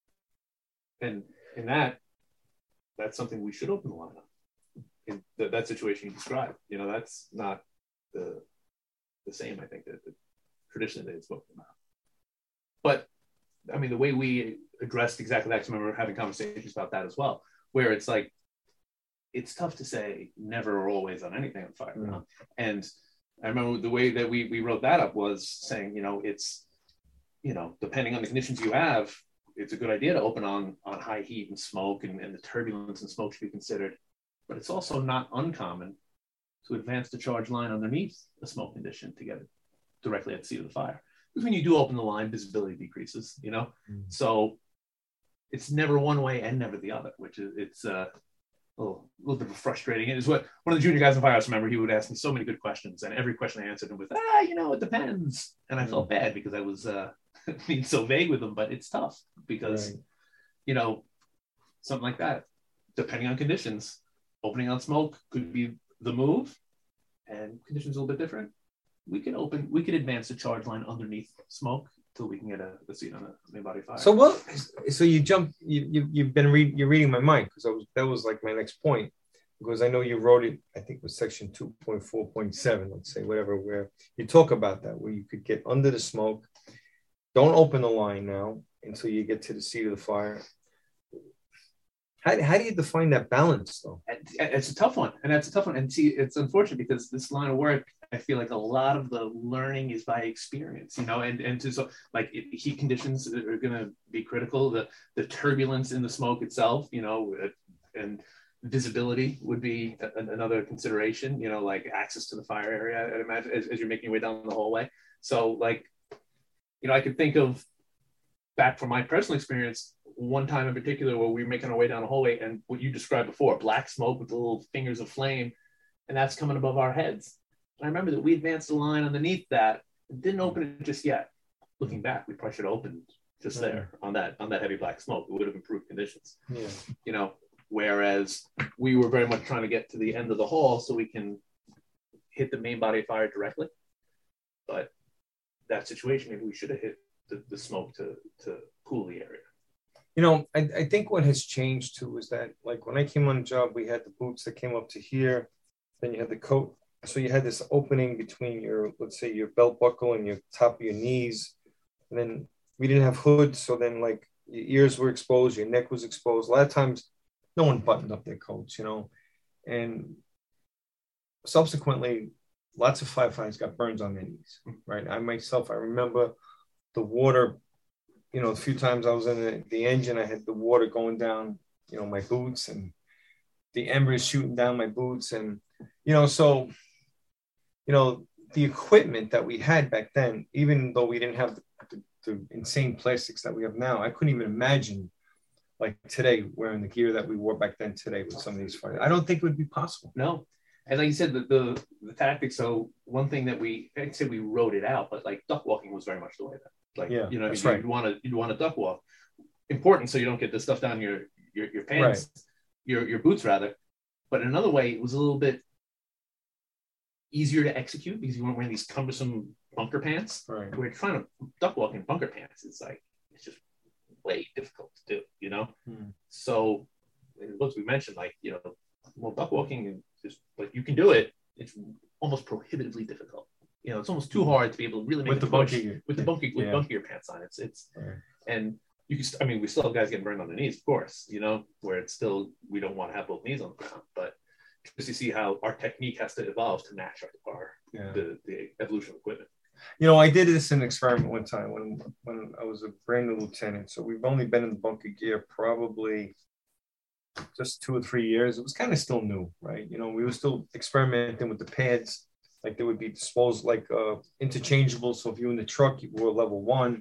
And in that, that's something we should open the line on. In the, that situation you described, you know, that's not the the same, I think, that, that traditionally they've spoken about. But I mean, the way we addressed exactly that, I remember having conversations about that as well, where it's like, it's tough to say never or always on anything on fire. Mm-hmm. And I remember the way that we, we wrote that up was saying, you know, it's, you know, depending on the conditions you have, it's a good idea to open on, on high heat and smoke, and, and the turbulence and smoke should be considered. But it's also not uncommon to advance the charge line underneath a smoke condition to get it directly at the seat of the fire. Because when you do open the line, visibility decreases, you know? Mm. So it's never one way and never the other, which is, it's uh, a little, a little bit frustrating. It is what one of the junior guys in Firehouse, remember, he would ask me so many good questions, and every question I answered him with, ah, you know, it depends. And I mm. felt bad because I was uh, being so vague with him, but it's tough because, right. you know, something like that, depending on conditions, opening on smoke could be the move, and conditions a little bit different. we could open, we could advance the charge line underneath smoke till we can get a, a seat on a main body fire. So what? So you jump. You, you you've been reading. You're reading my mind because I was that was like my next point because I know you wrote it. I think it was section two point four point seven. Let's say whatever where you talk about that where you could get under the smoke. Don't open the line now until you get to the seat of the fire. How, how do you define that balance, though? It's a tough one, and that's a tough one. And see, it's unfortunate because this line of work, I feel like a lot of the learning is by experience, you know, and and to so like heat conditions are going to be critical. The the turbulence in the smoke itself, you know, and visibility would be a, another consideration. You know, like access to the fire area. I'd imagine as, as you're making your way down the hallway. So, like, you know, I could think of back from my personal experience. One time in particular where we were making our way down a hallway and what you described before, black smoke with the little fingers of flame, and that's coming above our heads. And I remember that we advanced a line underneath that and didn't open it just yet. Looking back, we probably should have opened just there on that on that heavy black smoke. It would have improved conditions. Yeah. You know, whereas we were very much trying to get to the end of the hall so we can hit the main body of fire directly. But that situation, maybe we should have hit the, the smoke to, to cool the area. You know, I, I think what has changed too is that, like, when I came on the job, we had the boots that came up to here, then you had the coat. So you had this opening between your, let's say, your belt buckle and your top of your knees. And then we didn't have hoods. So then, like, your ears were exposed, your neck was exposed. A lot of times, no one buttoned up their coats, you know. And subsequently, lots of firefighters got burns on their knees, right? I myself, I remember the water. You know, a few times I was in the, the engine, I had the water going down, you know, my boots and the embers shooting down my boots. And, you know, so, you know, the equipment that we had back then, even though we didn't have the, the, the insane plastics that we have now, I couldn't even imagine, like today, wearing the gear that we wore back then today with some of these fires. I don't think it would be possible. No. And like you said, the, the, the tactics, so one thing that we, I'd say we wrote it out, but like duck walking was very much the way that. Like, yeah, you know, that's you, right. you'd want to, you'd want to duck walk. Important so you don't get the stuff down your, your, your pants, right. your, your boots rather. But in another way, it was a little bit easier to execute because you weren't wearing these cumbersome bunker pants. Right. We're trying to duck walk in bunker pants. It's like, it's just way difficult to do, you know? Hmm. So, as we mentioned, like, you know, well, duck walking is like, you can do it. It's almost prohibitively difficult. You know, it's almost too hard to be able to really make with the bunker with the bunker with yeah. bunker pants on. It's it's right. And you can. I mean, we still have guys getting burned on the knees, of course. You know, where it's still we don't want to have both knees on the ground, but just to see how our technique has to evolve to match our, our yeah. the the evolution of equipment. You know, I did this in an experiment one time when when I was a brand new lieutenant. So we've only been in the bunker gear probably just two or three years. It was kind of still new, right? You know, we were still experimenting with the pads. Like they would be disposed like uh, interchangeable. So if you were in the truck, you wore level one.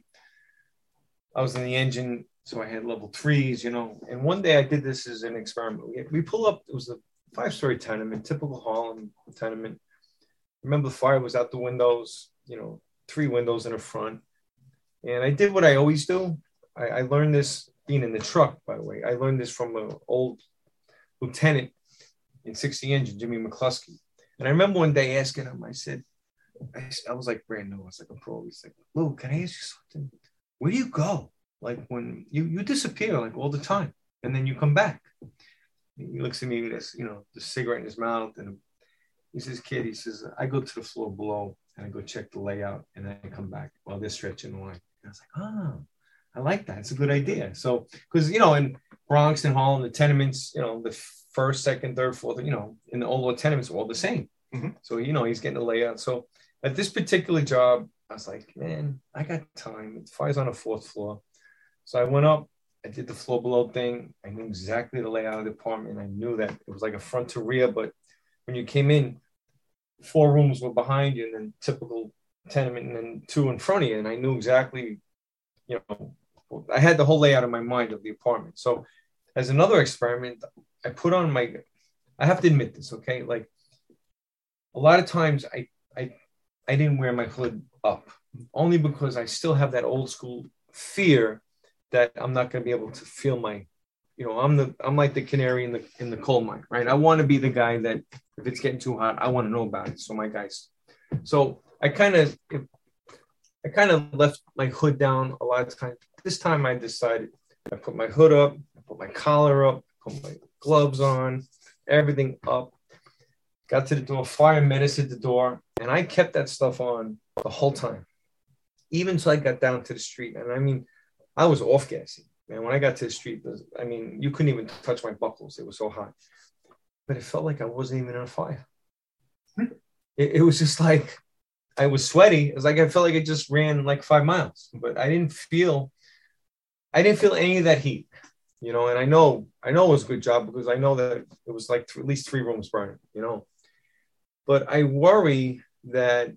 I was in the engine, so I had level threes, you know. And one day I did this as an experiment. We, we pull up, it was a five-story tenement, typical Harlem tenement. Remember the fire was out the windows, you know, three windows in the front. And I did what I always do. I, I learned this being in the truck, by the way. I learned this from an old lieutenant in sixty engine, Jimmy McCluskey. And I remember one day asking him, I said, I, I was like brand new. I was like a pro. He's like, Lou, can I ask you something? Where do you go? Like when you, you disappear like all the time and then you come back. He looks at me with this, you know, the cigarette in his mouth. And he says, kid, he says, I go to the floor below and I go check the layout and then I come back while they're stretching the line. And I was like, oh, I like that. It's a good idea. So, because, you know, in Bronx and Harlem, the tenements, you know, the first, second, third, fourth, you know, in the old tenements are all the same. Mm-hmm. So, you know, he's getting the layout. So at this particular job, I was like, man, I got time. The fire's on the fourth floor. So I went up, I did the floor below thing. I knew exactly the layout of the apartment. I knew that it was like a front to rear, but when you came in, four rooms were behind you and then typical tenement and then two in front of you. And I knew exactly, you know, I had the whole layout in my mind of the apartment. So as another experiment, I put on my, I have to admit this, okay? Like a lot of times I, I, I didn't wear my hood up only because I still have that old school fear that I'm not going to be able to feel my, you know, I'm the, I'm like the canary in the, in the coal mine, right? I want to be the guy that if it's getting too hot, I want to know about it. So my guys, so I kind of, I kind of left my hood down a lot of times. This time I decided I put my hood up, I put my collar up, put my gloves on, everything up. Got to the door, fire menace at the door, and I kept that stuff on the whole time, even until I got down to the street. And I mean, I was off gassing, man. When I got to the street, I mean, you couldn't even touch my buckles. It was so hot. But it felt like I wasn't even on fire. It, it was just like I was sweaty. It was like I felt like I just ran like five miles, but I didn't feel, I didn't feel any of that heat, you know. And I know, I know it was a good job because I know that it was like th- at least three rooms burning, you know. But I worry that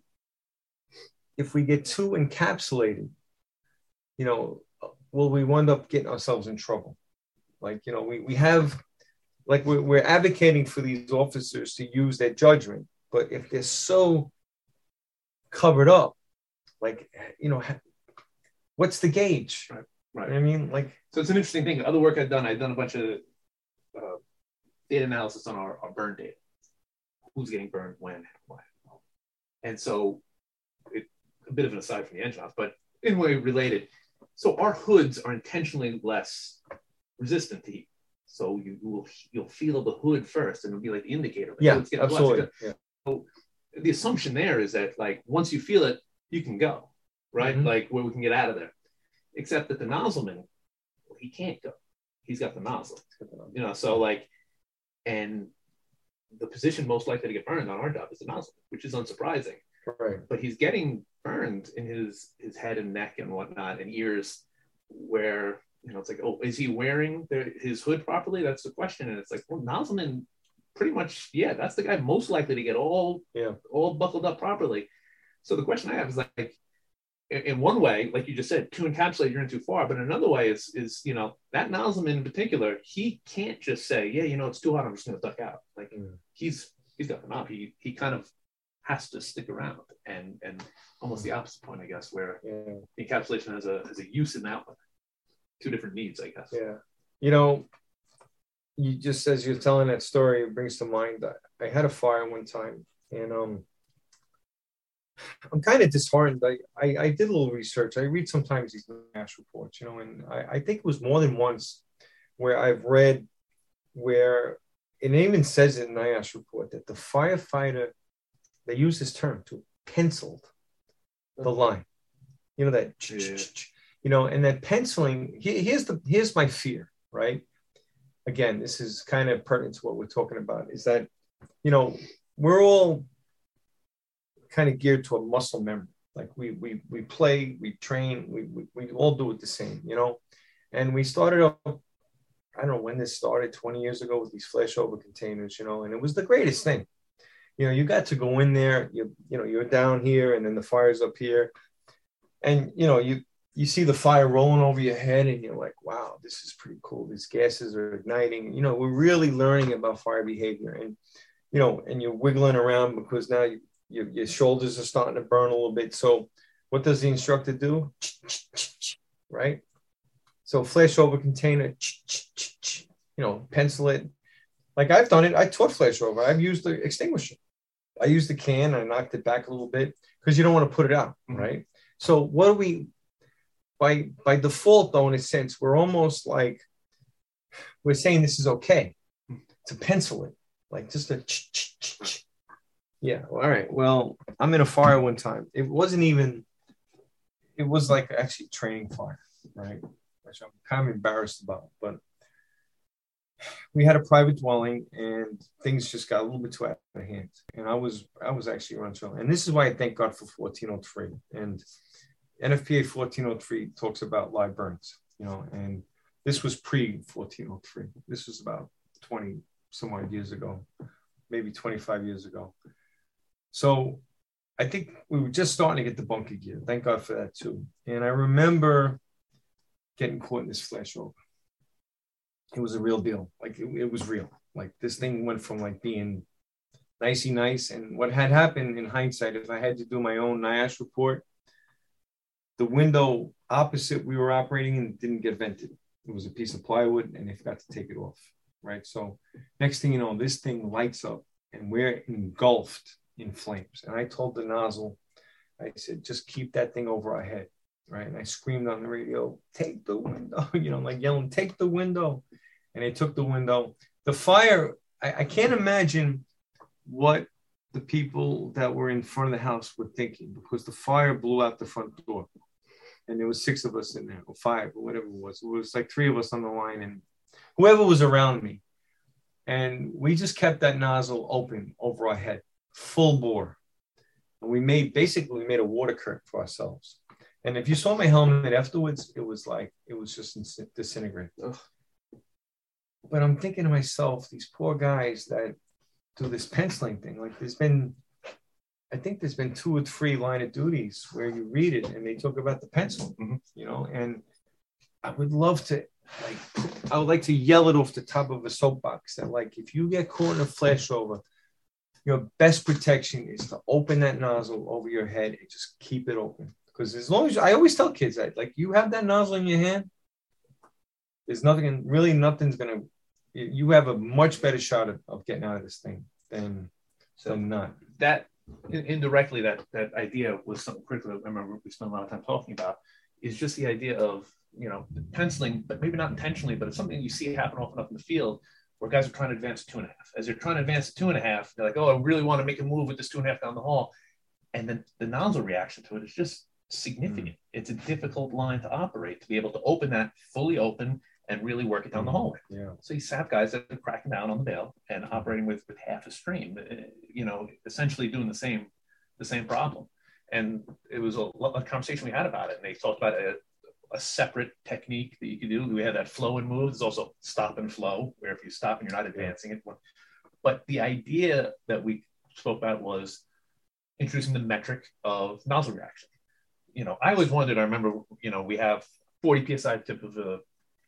if we get too encapsulated, you know, will we wind up getting ourselves in trouble? Like, you know, we, we have, like we're, we're advocating for these officers to use their judgment. But if they're so covered up, like, you know, what's the gauge? Right. Right. You know what I mean? Like, so it's an interesting thing. Other work I've done, I've done a bunch of uh, data analysis on our, our burn data. Who's getting burned, when, why. And so it, a bit of an aside from the engine off, but in a way related. So our hoods are intentionally less resistant to heat. So you will, you'll feel the hood first and it'll be like the indicator. Like, yeah, oh, it's getting absolutely. Yeah. So the assumption there is that like, once you feel it, you can go, right? Mm-hmm. Like where we can get out of there. Except that the nozzleman, well, he can't go. He's got the nozzle, you know, so like, and the position most likely to get burned on our job is the nozzle, which is unsurprising. Right. But he's getting burned in his his head and neck and whatnot and ears, where you know it's like, oh, is he wearing the, his hood properly? That's the question. And it's like, well, nozzleman, pretty much, yeah, that's the guy most likely to get all yeah all buckled up properly. So the question I have is like, in one way, like you just said, to encapsulate, you're in too far. But another way is, is you know, that nozzleman in particular, he can't just say, yeah, you know, it's too hot, I'm just going to duck out. Like mm. he's he's got the knob. He he kind of has to stick around, and and almost the opposite point, I guess, where yeah. the encapsulation has a has a use and outlet, two different needs, I guess. Yeah, you know, you just as you're telling that story, it brings to mind that I had a fire one time, and um. I'm kind of disheartened. I, I, I did a little research. I read sometimes these NIOSH reports, you know, and I, I think it was more than once where I've read where it even says in the NIOSH report that the firefighter, they use this term to penciled the line, you know, that, yeah. you know, and that penciling, here's the, here's my fear, right? Again, this is kind of pertinent to what we're talking about is that, you know, we're all kind of geared to a muscle memory. Like we we we play, we train, we, we we all do it the same, you know. And we started up, I don't know when this started, twenty years ago with these flashover containers, you know, and it was the greatest thing. You know, you got to go in there, you you know, you're down here and then the fire's up here. And you know, you you see the fire rolling over your head and you're like, wow, this is pretty cool. These gases are igniting. You know, we're really learning about fire behavior, and you know, and you're wiggling around because now you Your, your shoulders are starting to burn a little bit. So what does the instructor do? Right? So flashover container, you know, pencil it. Like I've done it. I taught flashover. I've used the extinguisher. I used the can. I knocked it back a little bit because you don't want to put it out, mm-hmm. right? So what do we, by, by default though, in a sense, we're almost like, we're saying this is okay to pencil it. Like just a yeah. Well, all right. Well, I'm in a fire one time. It wasn't even, it was like actually training fire, right? Which I'm kind of embarrassed about, but we had a private dwelling and things just got a little bit too out of hand. And I was, I was actually around trouble. And this is why I thank God for fourteen oh three. And N F P A fourteen oh three talks about live burns, you know, and this was pre fourteen oh three. This was about twenty some odd years ago, maybe twenty-five years ago. So I think we were just starting to get the bunker gear. Thank God for that too. And I remember getting caught in this flashover. It was a real deal. Like it, it was real. Like this thing went from like being nicey nice. And what had happened in hindsight, if I had to do my own NIOSH report, the window opposite we were operating in didn't get vented. It was a piece of plywood and they forgot to take it off. Right. So next thing you know, this thing lights up and we're engulfed in flames. And I told the nozzle, I said, just keep that thing over our head, right? And I screamed on the radio, take the window, you know, like yelling, take the window. And they took the window. The fire, I, I can't imagine what the people that were in front of the house were thinking, because the fire blew out the front door. And there was six of us in there, or five, or whatever it was. It was like three of us on the line, and whoever was around me. And we just kept that nozzle open over our head, full bore. And we made, basically, we made a water curtain for ourselves. And if you saw my helmet afterwards, it was like, it was just disintegrated. Ugh. But I'm thinking to myself, these poor guys that do this penciling thing, like there's been, I think there's been two or three line of duties where you read it and they talk about the pencil, mm-hmm. you know, and I would love to, like, I would like to yell it off the top of a soapbox that, like, if you get caught in a flashover, your best protection is to open that nozzle over your head and just keep it open. Because as long as, I always tell kids that, like, you have that nozzle in your hand, there's nothing, really nothing's going to, you have a much better shot of, of getting out of this thing than, so than not. That, indirectly, that that idea was something critical. I remember we spent a lot of time talking about, is just the idea of, you know, penciling, but maybe not intentionally, but it's something you see happen often up in the field where guys are trying to advance to two and a half. As they're trying to advance to two and a half, they're like, oh, I really want to make a move with this two and a half down the hall. And then the nozzle reaction to it is just significant. Mm. It's a difficult line to operate, to be able to open that fully open and really work it down the hallway. Yeah. So you have guys that are cracking down on the bail and operating with, with half a stream, you know, essentially doing the same the same problem. And it was a, a conversation we had about it. And they talked about a, a separate technique that you could do. We had that flow and move. There's also stop and flow, where if you stop and you're not advancing it. But the idea that we spoke about was introducing the metric of nozzle reaction. You know, I always wondered, I remember, you know, we have forty P S I tip of a,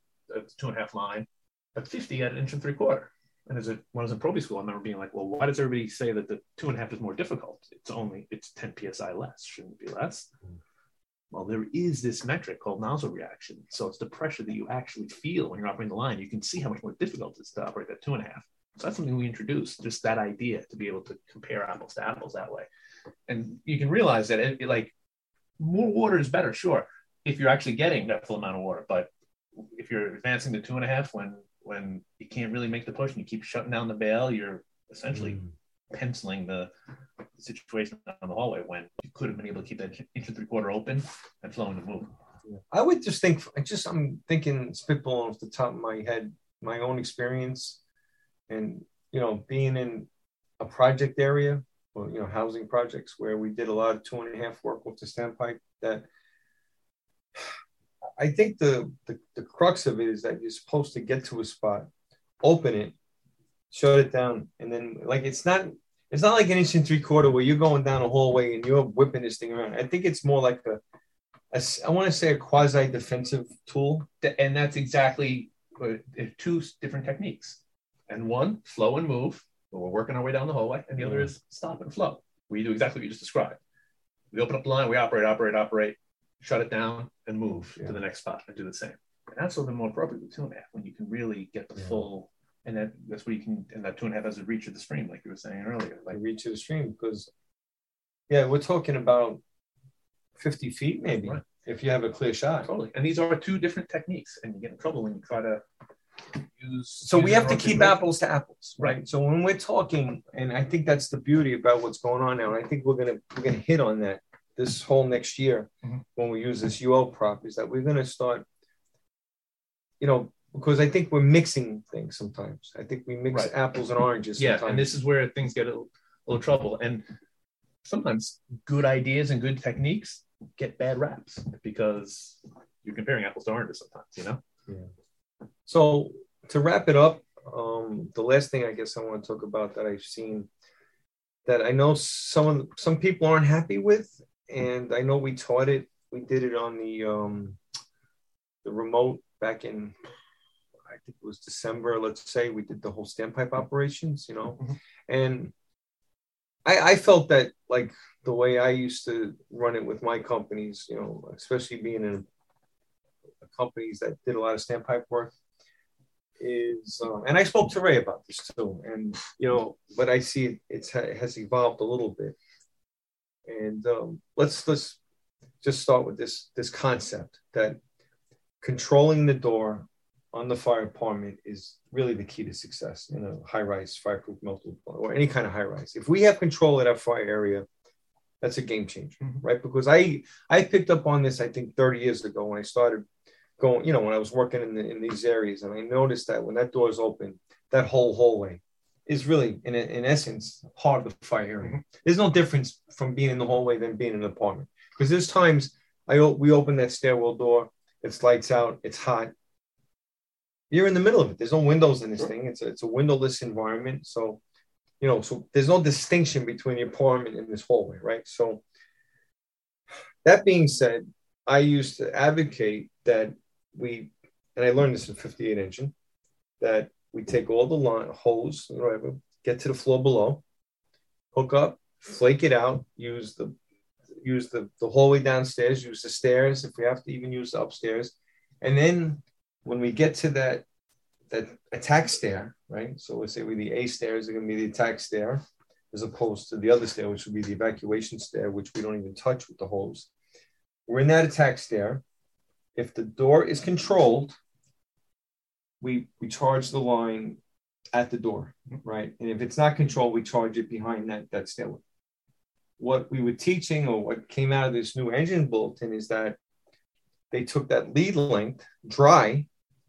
a two and a half line, but fifty at an inch and three quarter. And as a, when I was in Proby school, I remember being like, well, why does everybody say that the two and a half is more difficult? It's only, it's ten P S I less. Shouldn't it be less? Mm. Well, there is this metric called nozzle reaction. So it's the pressure that you actually feel when you're operating the line. You can see how much more difficult it is to operate that two and a half. So that's something we introduced, just that idea to be able to compare apples to apples that way. And you can realize that it, it like more water is better, sure, if you're actually getting that full amount of water. But if you're advancing to two and a half when when you can't really make the push and you keep shutting down the bail, you're essentially mm. penciling the situation on the hallway when you could have been able to keep that inch and three quarter open and flowing the move. Yeah. I would just think, I just I'm thinking spitballing off the top of my head, my own experience, and you know, being in a project area, or you know, housing projects where we did a lot of two and a half work with the standpipe. That I think the, the the crux of it is that you're supposed to get to a spot, open it, shut it down, and then like it's not it's not like an inch and three quarter where you're going down a hallway and you're whipping this thing around. I think it's more like a, a I want to say a quasi defensive tool, and that's exactly uh, two different techniques. And one, flow and move, where we're working our way down the hallway, and the other is stop and flow, where you do exactly what you just described. We open up the line, we operate, operate, operate, shut it down, and move yeah. to the next spot and do the same. And that's a little bit more appropriate with two and a half, when you can really get the yeah. full, and that, that's where you can, and that two and a half has a reach of the stream, like you were saying earlier. Like reach of the stream, because, yeah, we're talking about fifty feet maybe, right. if you have a clear shot. Totally. And these are two different techniques, and you get in trouble when you try to use. So use we have to keep apples to apples, right? right? So when we're talking, and I think that's the beauty about what's going on now, and I think we're gonna we're gonna hit on that this whole next year mm-hmm. when we use this U O prop, is that we're gonna start, you know, because I think we're mixing things sometimes. I think we mix right. apples and oranges. Yeah, sometimes. And this is where things get a little, a little trouble. And sometimes good ideas and good techniques get bad raps because you're comparing apples to oranges sometimes, you know? Yeah. So to wrap it up, um, the last thing I guess I want to talk about that I've seen that I know some of the, some people aren't happy with, and I know we taught it. We did it on the um, the remote back in, I think it was December. Let's say we did the whole standpipe operations, you know, mm-hmm. and I, I felt that like the way I used to run it with my companies, you know, especially being in companies that did a lot of standpipe work, is, uh, and I spoke to Ray about this too, and you know, but I see it, it's, it has evolved a little bit, And um, let's let's just start with this this concept that controlling the door on the fire department is really the key to success in a high-rise fireproof multiple or any kind of high-rise. If we have control of that fire area, that's a game changer, mm-hmm. right? Because I I picked up on this, I think, thirty years ago when I started going, you know, when I was working in, the, in these areas, and I noticed that when that door is open, that whole hallway is really, in, in essence, part of the fire area. Mm-hmm. There's no difference from being in the hallway than being in an apartment. Because there's times I we open that stairwell door, it's lights out, it's hot. You're in the middle of it. There's no windows in this thing. It's a, it's a windowless environment. So, you know, so there's no distinction between the apartment and this hallway, right? So that being said, I used to advocate that we, and I learned this in fifty-eight engine, that we take all the line, hose, whatever, get to the floor below, hook up, flake it out, use the use the, the hallway downstairs, use the stairs, if we have to even use the upstairs. And then when we get to that that attack stair, right? So let's say we the A stairs are going to be the attack stair, as opposed to the other stair, which would be the evacuation stair, which we don't even touch with the hose. We're in that attack stair. If the door is controlled, we we charge the line at the door, right? And if it's not controlled, we charge it behind that, that stairway. What we were teaching, or what came out of this new engine bulletin, is that they took that lead length, dry,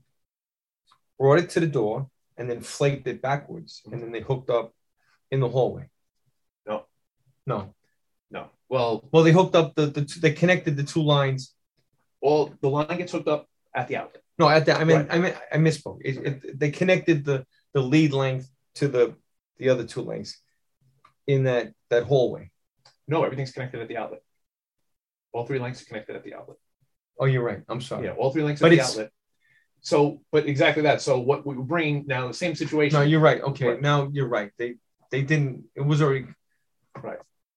brought it to the door, and then flaked it backwards. And then they hooked up in the hallway. No. No. No. Well, well, they hooked up the, the two, they connected the two lines. Well, the line gets hooked up at the outlet. No, at the, I mean, right. I mean, I misspoke. It, it, they connected the, the lead length to the, the other two lengths in that, that hallway. No, everything's connected at the outlet. All three lengths are connected at the outlet. Oh, you're right. I'm sorry. Yeah, all three lengths but at the outlet. So, but exactly that. So what we were bringing now, the same situation. No, you're right. Okay, right. Now you're right. They they didn't. It was already right.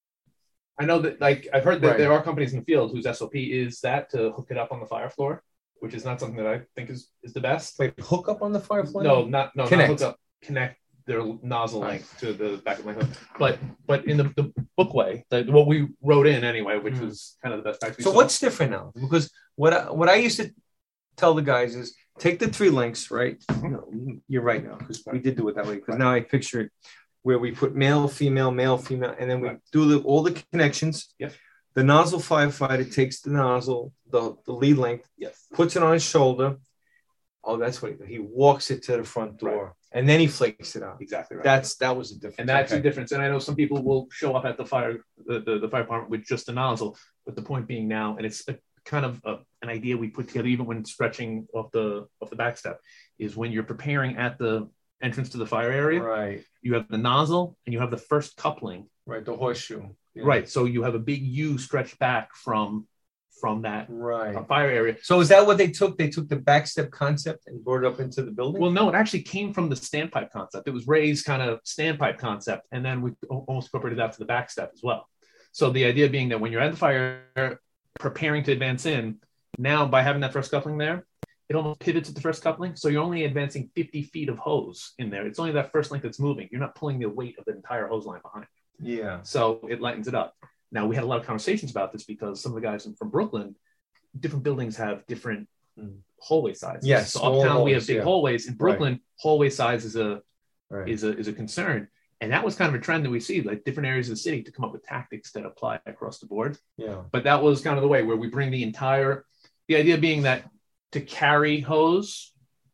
I know that, like, I've heard that right. there are companies in the field whose S O P is that to hook it up on the fire floor, which is not something that I think is, is the best. Wait, hook up on the fire floor? No, not no, connect. not hook up. Connect their nozzle right. length to the back of my hood. But but in the, the bookway, the, what we wrote in anyway, which mm. was kind of the best practice. So what's different now? Because what I, what I used to tell the guys is take the three links, right? Mm-hmm. No, you're right now, because we did do it that way. Because right. now I picture it where we put male, female, male, female, and then we right. do the, all the connections. Yep. The nozzle firefighter takes the nozzle, the, the lead length, yes. puts it on his shoulder. Oh, that's what he, he walks it to the front door, right. and then he flakes it out. Exactly right. That's that was the difference. And that's okay. the difference. And I know some people will show up at the fire, the, the, the fire department with just a nozzle. But the point being now, and it's a, kind of a, an idea we put together even when stretching off the off the back step, is when you're preparing at the entrance to the fire area, right? You have the nozzle and you have the first coupling, right? The horseshoe, yeah. right? So you have a big U stretched back from from that right. uh, fire area. So is that what they took? They took the back step concept and brought it up into the building? Well, no, it actually came from the standpipe concept. It was Ray's kind of standpipe concept, and then we almost incorporated that to the back step as well. So the idea being that when you're at the fire preparing to advance in, now by having that first coupling there, it almost pivots at the first coupling. So you're only advancing fifty feet of hose in there. It's only that first length that's moving. You're not pulling the weight of the entire hose line behind. Yeah. So it lightens it up. Now, we had a lot of conversations about this because some of the guys from Brooklyn, different buildings have different mm. hallway sizes. Yes. So uptown, hallways, we have big yeah. hallways. In Brooklyn, right. hallway size is a, right. is a is a concern. And that was kind of a trend that we see, like different areas of the city to come up with tactics that apply across the board. Yeah. But that was kind of the way where we bring the entire, the idea being that to carry hose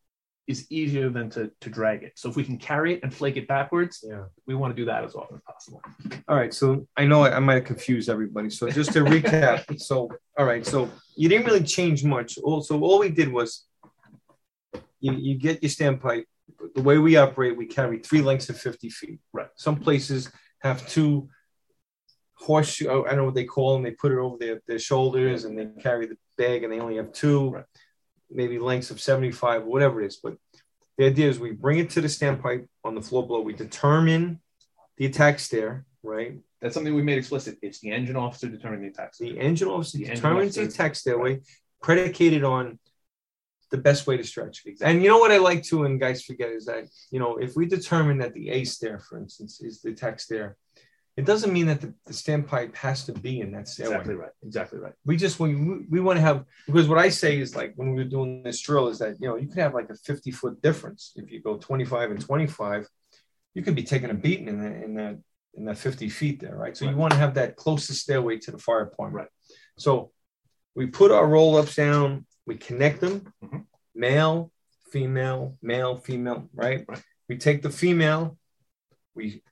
is easier than to, to drag it. So if we can carry it and flake it backwards, yeah, we want to do that as often as possible. All right. So I know I, I might have confused everybody. So just to recap. So, all right. So you didn't really change much. Also, all we did was you, you get your standpipe. The way we operate, we carry three lengths of fifty feet. Right. Some places have two horseshoe, I don't know what they call them. They put it over their, their shoulders and they carry the bag and they only have two, right. maybe lengths of seventy-five, whatever it is. But the idea is we bring it to the standpipe on the floor below. We determine the attack stair, right? That's something we made explicit. It's the engine officer determining the attack stair. The engine officer the determines engine the attack stairway, right. predicated on the best way to stretch. Exactly. And you know what I like to, and guys forget, is that, you know, if we determine that the A stair, for instance, is the attack stair, It doesn't mean that the, the standpipe has to be in that stairway. Exactly right. Exactly right. We just we we want to have, because what I say is like when we're doing this drill is that, you know, you could have like a fifty foot difference. If you go twenty-five and twenty-five, you could be taking a beating in that in that in that fifty feet there, right? So right. You want to have that closest stairway to the fire point, right? So we put our roll ups down, we connect them, mm-hmm. male, female, male, female, right? right? We take the female, we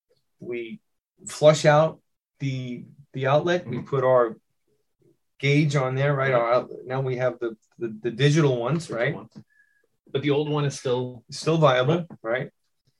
we flush out the the outlet. Mm-hmm. We put our gauge on there, right? Our outlet. Now we have the, the the digital ones, right? But the old one is still still viable, right? right?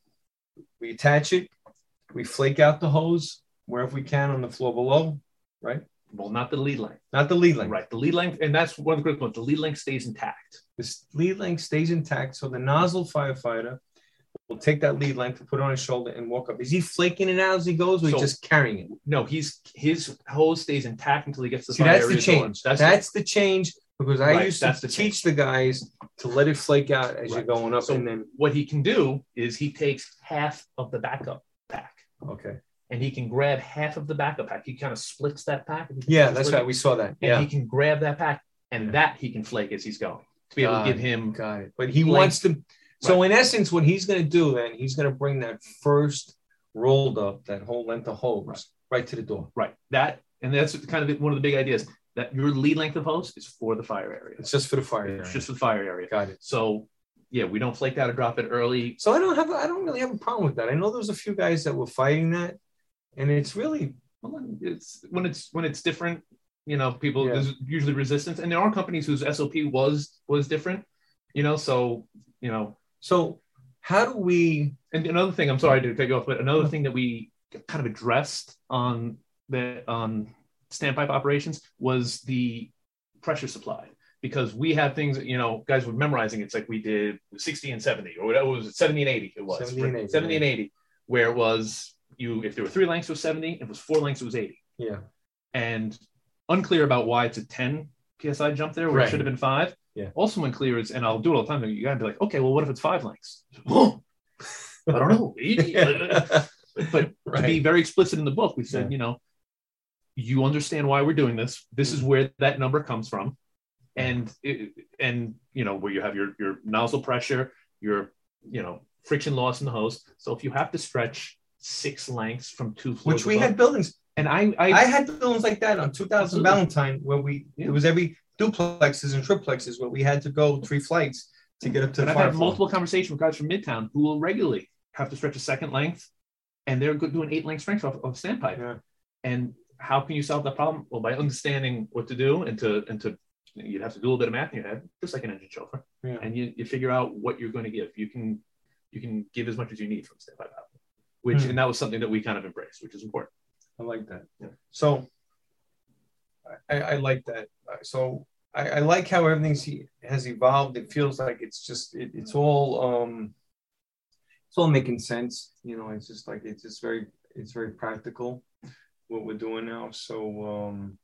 We attach it. We flake out the hose wherever we can on the floor below, right? Well, not the lead length. Not the lead length. Right. The lead length, and that's one of the critical ones. The lead length stays intact. The lead length stays intact. So the nozzle firefighter will take that lead length and put it on his shoulder and walk up. Is he flaking it out as he goes, or so, he's just carrying it? No, he's his hose stays intact until he gets to the See, fire that's area the change. That's, that's the, the change, because I right, used to the teach the guys to let it flake out as right. you're going up. So and then what he can do is he takes half of the backup pack. Okay. And he can grab half of the backup pack. He kind of splits that pack. Yeah, that's right. We saw that. And yeah. he can grab that pack, and yeah. that he can flake as he's going to be able got to give him. Got it. But he wants to. So right. in essence, what he's going to do then, he's going to bring that first rolled up, that whole length of hose, right, right to the door. Right. That, and that's kind of one of the big ideas, that your lead length of hose is for the fire area. It's just for the fire it's area. It's just for the fire area. Got it. So yeah, we don't flake that or drop it early. So I don't have, I don't really have a problem with that. I know there was a few guys that were fighting that, and it's really, well, it's when it's when it's different, you know, people Yeah. there's usually resistance, and there are companies whose S O P was was different, you know. So you know, so how do we? And another thing, I'm sorry to cut you off, but another thing that we kind of addressed on the on standpipe operations was the pressure supply. Because we had things, you know, guys were memorizing. It's like we did sixty and seventy, or whatever, was it seventy and eighty? It was seventy and eighty, seventy and eighty, where it was you, if there were three lengths, it was seventy. If it was four lengths, it was eighty. Yeah. And unclear about why it's a ten P S I jump there, where Right. it should have been five. Yeah. Also unclear is, and I'll do it all the time, you gotta be like, okay, well, what if it's five lengths? I don't know. eighty. But Right. to be very explicit in the book, we said, Yeah. you know, you understand why we're doing this. This is where that number comes from. And it, and you know, where you have your your nozzle pressure, your you know friction loss in the hose. So if you have to stretch six lengths from two floors, Which we above, had buildings. and I I, I had buildings like that on two thousand Absolutely. Valentine, where we Yeah. it was every duplexes and triplexes where we had to go three flights to get up to and the I've fire had floor. multiple conversations with guys from Midtown who will regularly have to stretch a second length, and they're go- doing eight length strengths off of standpipe. Yeah. And how can you solve that problem? Well, by understanding what to do, and to and to you'd have to do a little bit of math in your head, just like an engine chauffeur. Yeah. And you, you figure out what you're going to give. You can you can give as much as you need from standpipe output, which Hmm. and that was something that we kind of embraced, which is important. I like that. Yeah. So I, I like that. So I, I like how everything's has evolved. It feels like it's just it, it's all um it's all making sense. You know, it's just like it's just very it's very practical what we're doing now. So um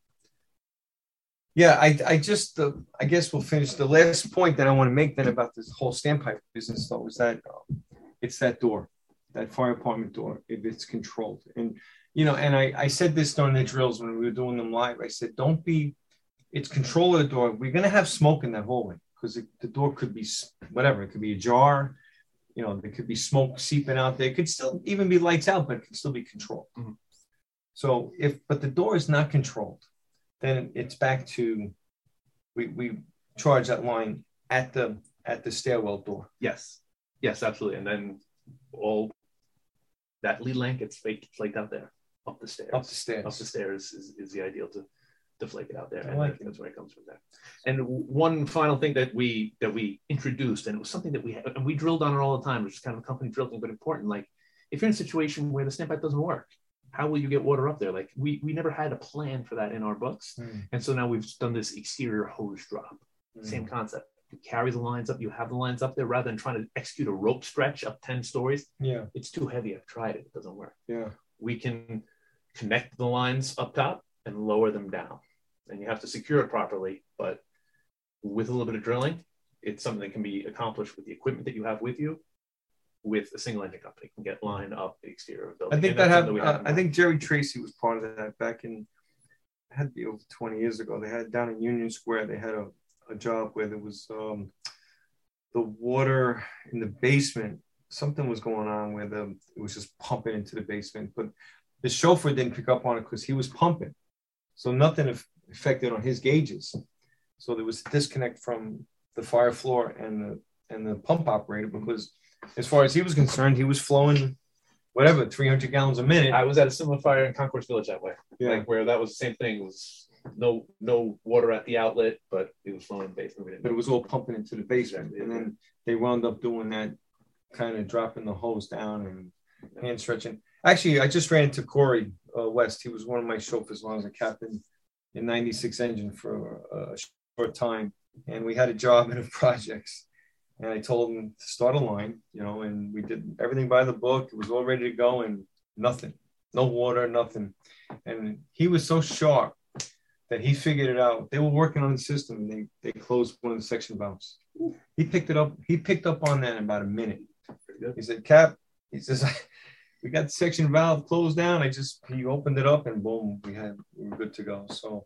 yeah, I I just uh, I guess we'll finish. The last point that I want to make then about this whole standpipe business though is that uh, it's that door, that fire department door, if it's controlled. And you know, and I, I said this during the drills when we were doing them live. I said, don't be, it's control of the door. We're going to have smoke in that hallway because the door could be whatever. It could be ajar. You know, there could be smoke seeping out there. It could still even be lights out, but it can still be controlled. Mm-hmm. So if, but the door is not controlled, then it's back to, we, we charge that line at the, at the stairwell door. Yes. Yes, absolutely. And then all that lead length gets flaked, flaked out there. Up the stairs. Up the stairs. Up the stairs is, is the ideal to, to flake it out there. I And like that, it. that's where it comes from there. And one final thing that we that we introduced, and it was something that we and we drilled on it all the time, which is kind of a company drill thing, but important. Like if you're in a situation where the standpipe doesn't work, how will you get water up there? Like we we never had a plan for that in our books. Mm. And so now we've done this exterior hose drop. Mm. Same concept. You carry the lines up, you have the lines up there rather than trying to execute a rope stretch up ten stories. Yeah. It's too heavy. I've tried it. It doesn't work. Yeah. We can connect the lines up top and lower them down. And you have to secure it properly, but with a little bit of drilling, it's something that can be accomplished with the equipment that you have with you with a single engine company can get line up the exterior of the building. I think And that that's happened. something we have Uh, in I mind. think Jerry Tracy was part of that back in, it had to be over twenty years ago. They had down in Union Square, they had a, a job where there was um, the water in the basement. Something was going on where the, it was just pumping into the basement, but the chauffeur didn't pick up on it because he was pumping. So nothing affected on his gauges. So there was a disconnect from the fire floor and the, and the pump operator, because as far as he was concerned, he was flowing whatever, three hundred gallons a minute. I was at a similar fire in Concourse Village that way. Yeah. Like where that was the same thing. It was no no water at the outlet, but it was flowing in the basement. We didn't But it was all pumping into the basement. Exactly. And then they wound up doing that, kind of dropping the hose down and hand stretching. Actually, I just ran into Corey uh, West. He was one of my chauffeurs when I was a captain in ninety-six engine for a short time. And we had a job in the projects. And I told him to start a line, you know, and we did everything by the book. It was all ready to go and nothing, no water, nothing. And he was so sharp that he figured it out. They were working on the system and they, they closed one of the section valves. He picked it up. He picked up on that in about a minute. He said, Cap, he says, we got the section valve closed down. I just, he opened it up and boom, we had, we were good to go. So,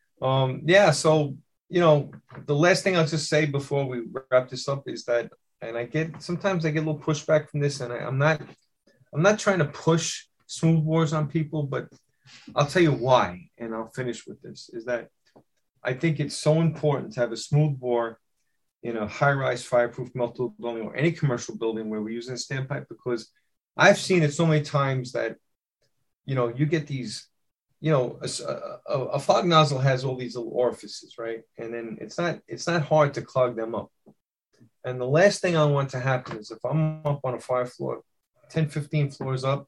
um, yeah, so, you know, the last thing I'll just say before we wrap this up is that, and I get, sometimes I get a little pushback from this, and I, I'm not, I'm not trying to push smoothbores on people, but I'll tell you why, and I'll finish with this, is that I think it's so important to have a smoothbore in a high-rise fireproof multiple building or any commercial building where we're using a standpipe, because I've seen it so many times that, you know, you get these, you know, a, a, a fog nozzle has all these little orifices, right? And then it's not, it's not hard to clog them up. And the last thing I want to happen is if I'm up on a fire floor, ten, fifteen floors up,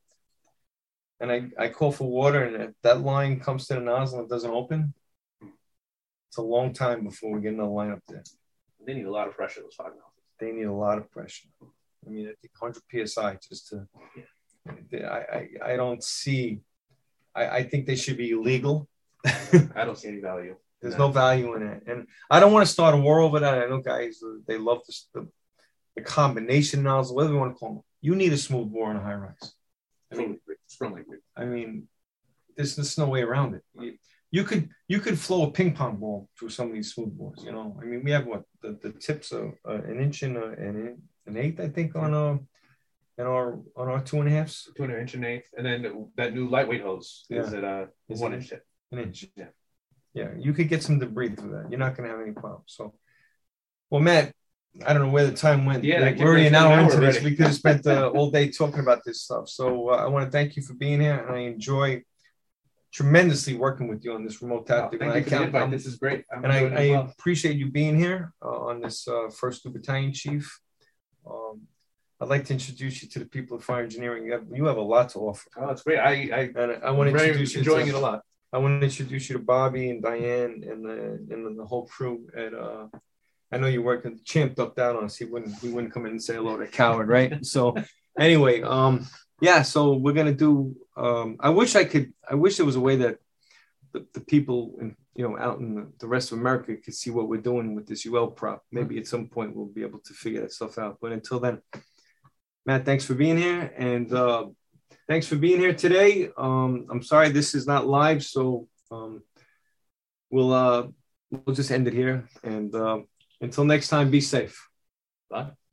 and I, I call for water and if that line comes to the nozzle and it doesn't open, it's a long time before we get another line up there. They need a lot of pressure, those fog nozzles. They need a lot of pressure. I mean, I think one hundred P S I just to, I, I, I don't see, I, I think they should be illegal. I don't see any value. There's No. no value in it. And I don't want to start a war over that. I know guys, they love this, the, the combination nozzle, whatever you want to call them. You need a smooth bore in a high rise. I mean, strongly agree. I mean, there's, there's no way around it. You, you could you could flow a ping pong ball through some of these smooth bores. You know, I mean, we have what the, the tips are uh, an inch and uh, an, an eighth, I think, on uh, in our on our two and a halves. Two and an inch and eighth, and then that new lightweight hose is Yeah. at a Is one it- inch tip. An inch. Yeah. Yeah, you could get some debris through that. You're not going to have any problems. So, well, Matt, I don't know where the time went. Yeah, that we're already an kept hour going into for an this. hour We could have spent uh, all day talking about this stuff. So uh, I want to thank you for being here, and I enjoy tremendously working with you on this remote Oh, tactic. thank and you I for the count, invite. I'm- This is great. I'm and I, enjoying it I as well. appreciate you being here uh, on this uh, first new battalion chief. Um, I'd like to introduce you to the people of fire engineering. You have, you have a lot to offer, Oh, it's great. I, I and I want to very introduce you. enjoying to, it a lot. I want to introduce you to Bobby and Diane and the and the whole crew at. Uh, I know you're working. Champ ducked out on us. He wouldn't. He wouldn't come in and say hello to Coward, right? So, anyway, um, yeah. So we're gonna do. Um, I wish I could. I wish there was a way that the, the people, in, you know, out in the, the rest of America could see what we're doing with this U L prop. Maybe at some point we'll be able to figure that stuff out. But until then, Matt, thanks for being here, and uh, thanks for being here today. Um, I'm sorry this is not live, so um, we'll uh, we'll just end it here. And uh, until next time, be safe. Bye.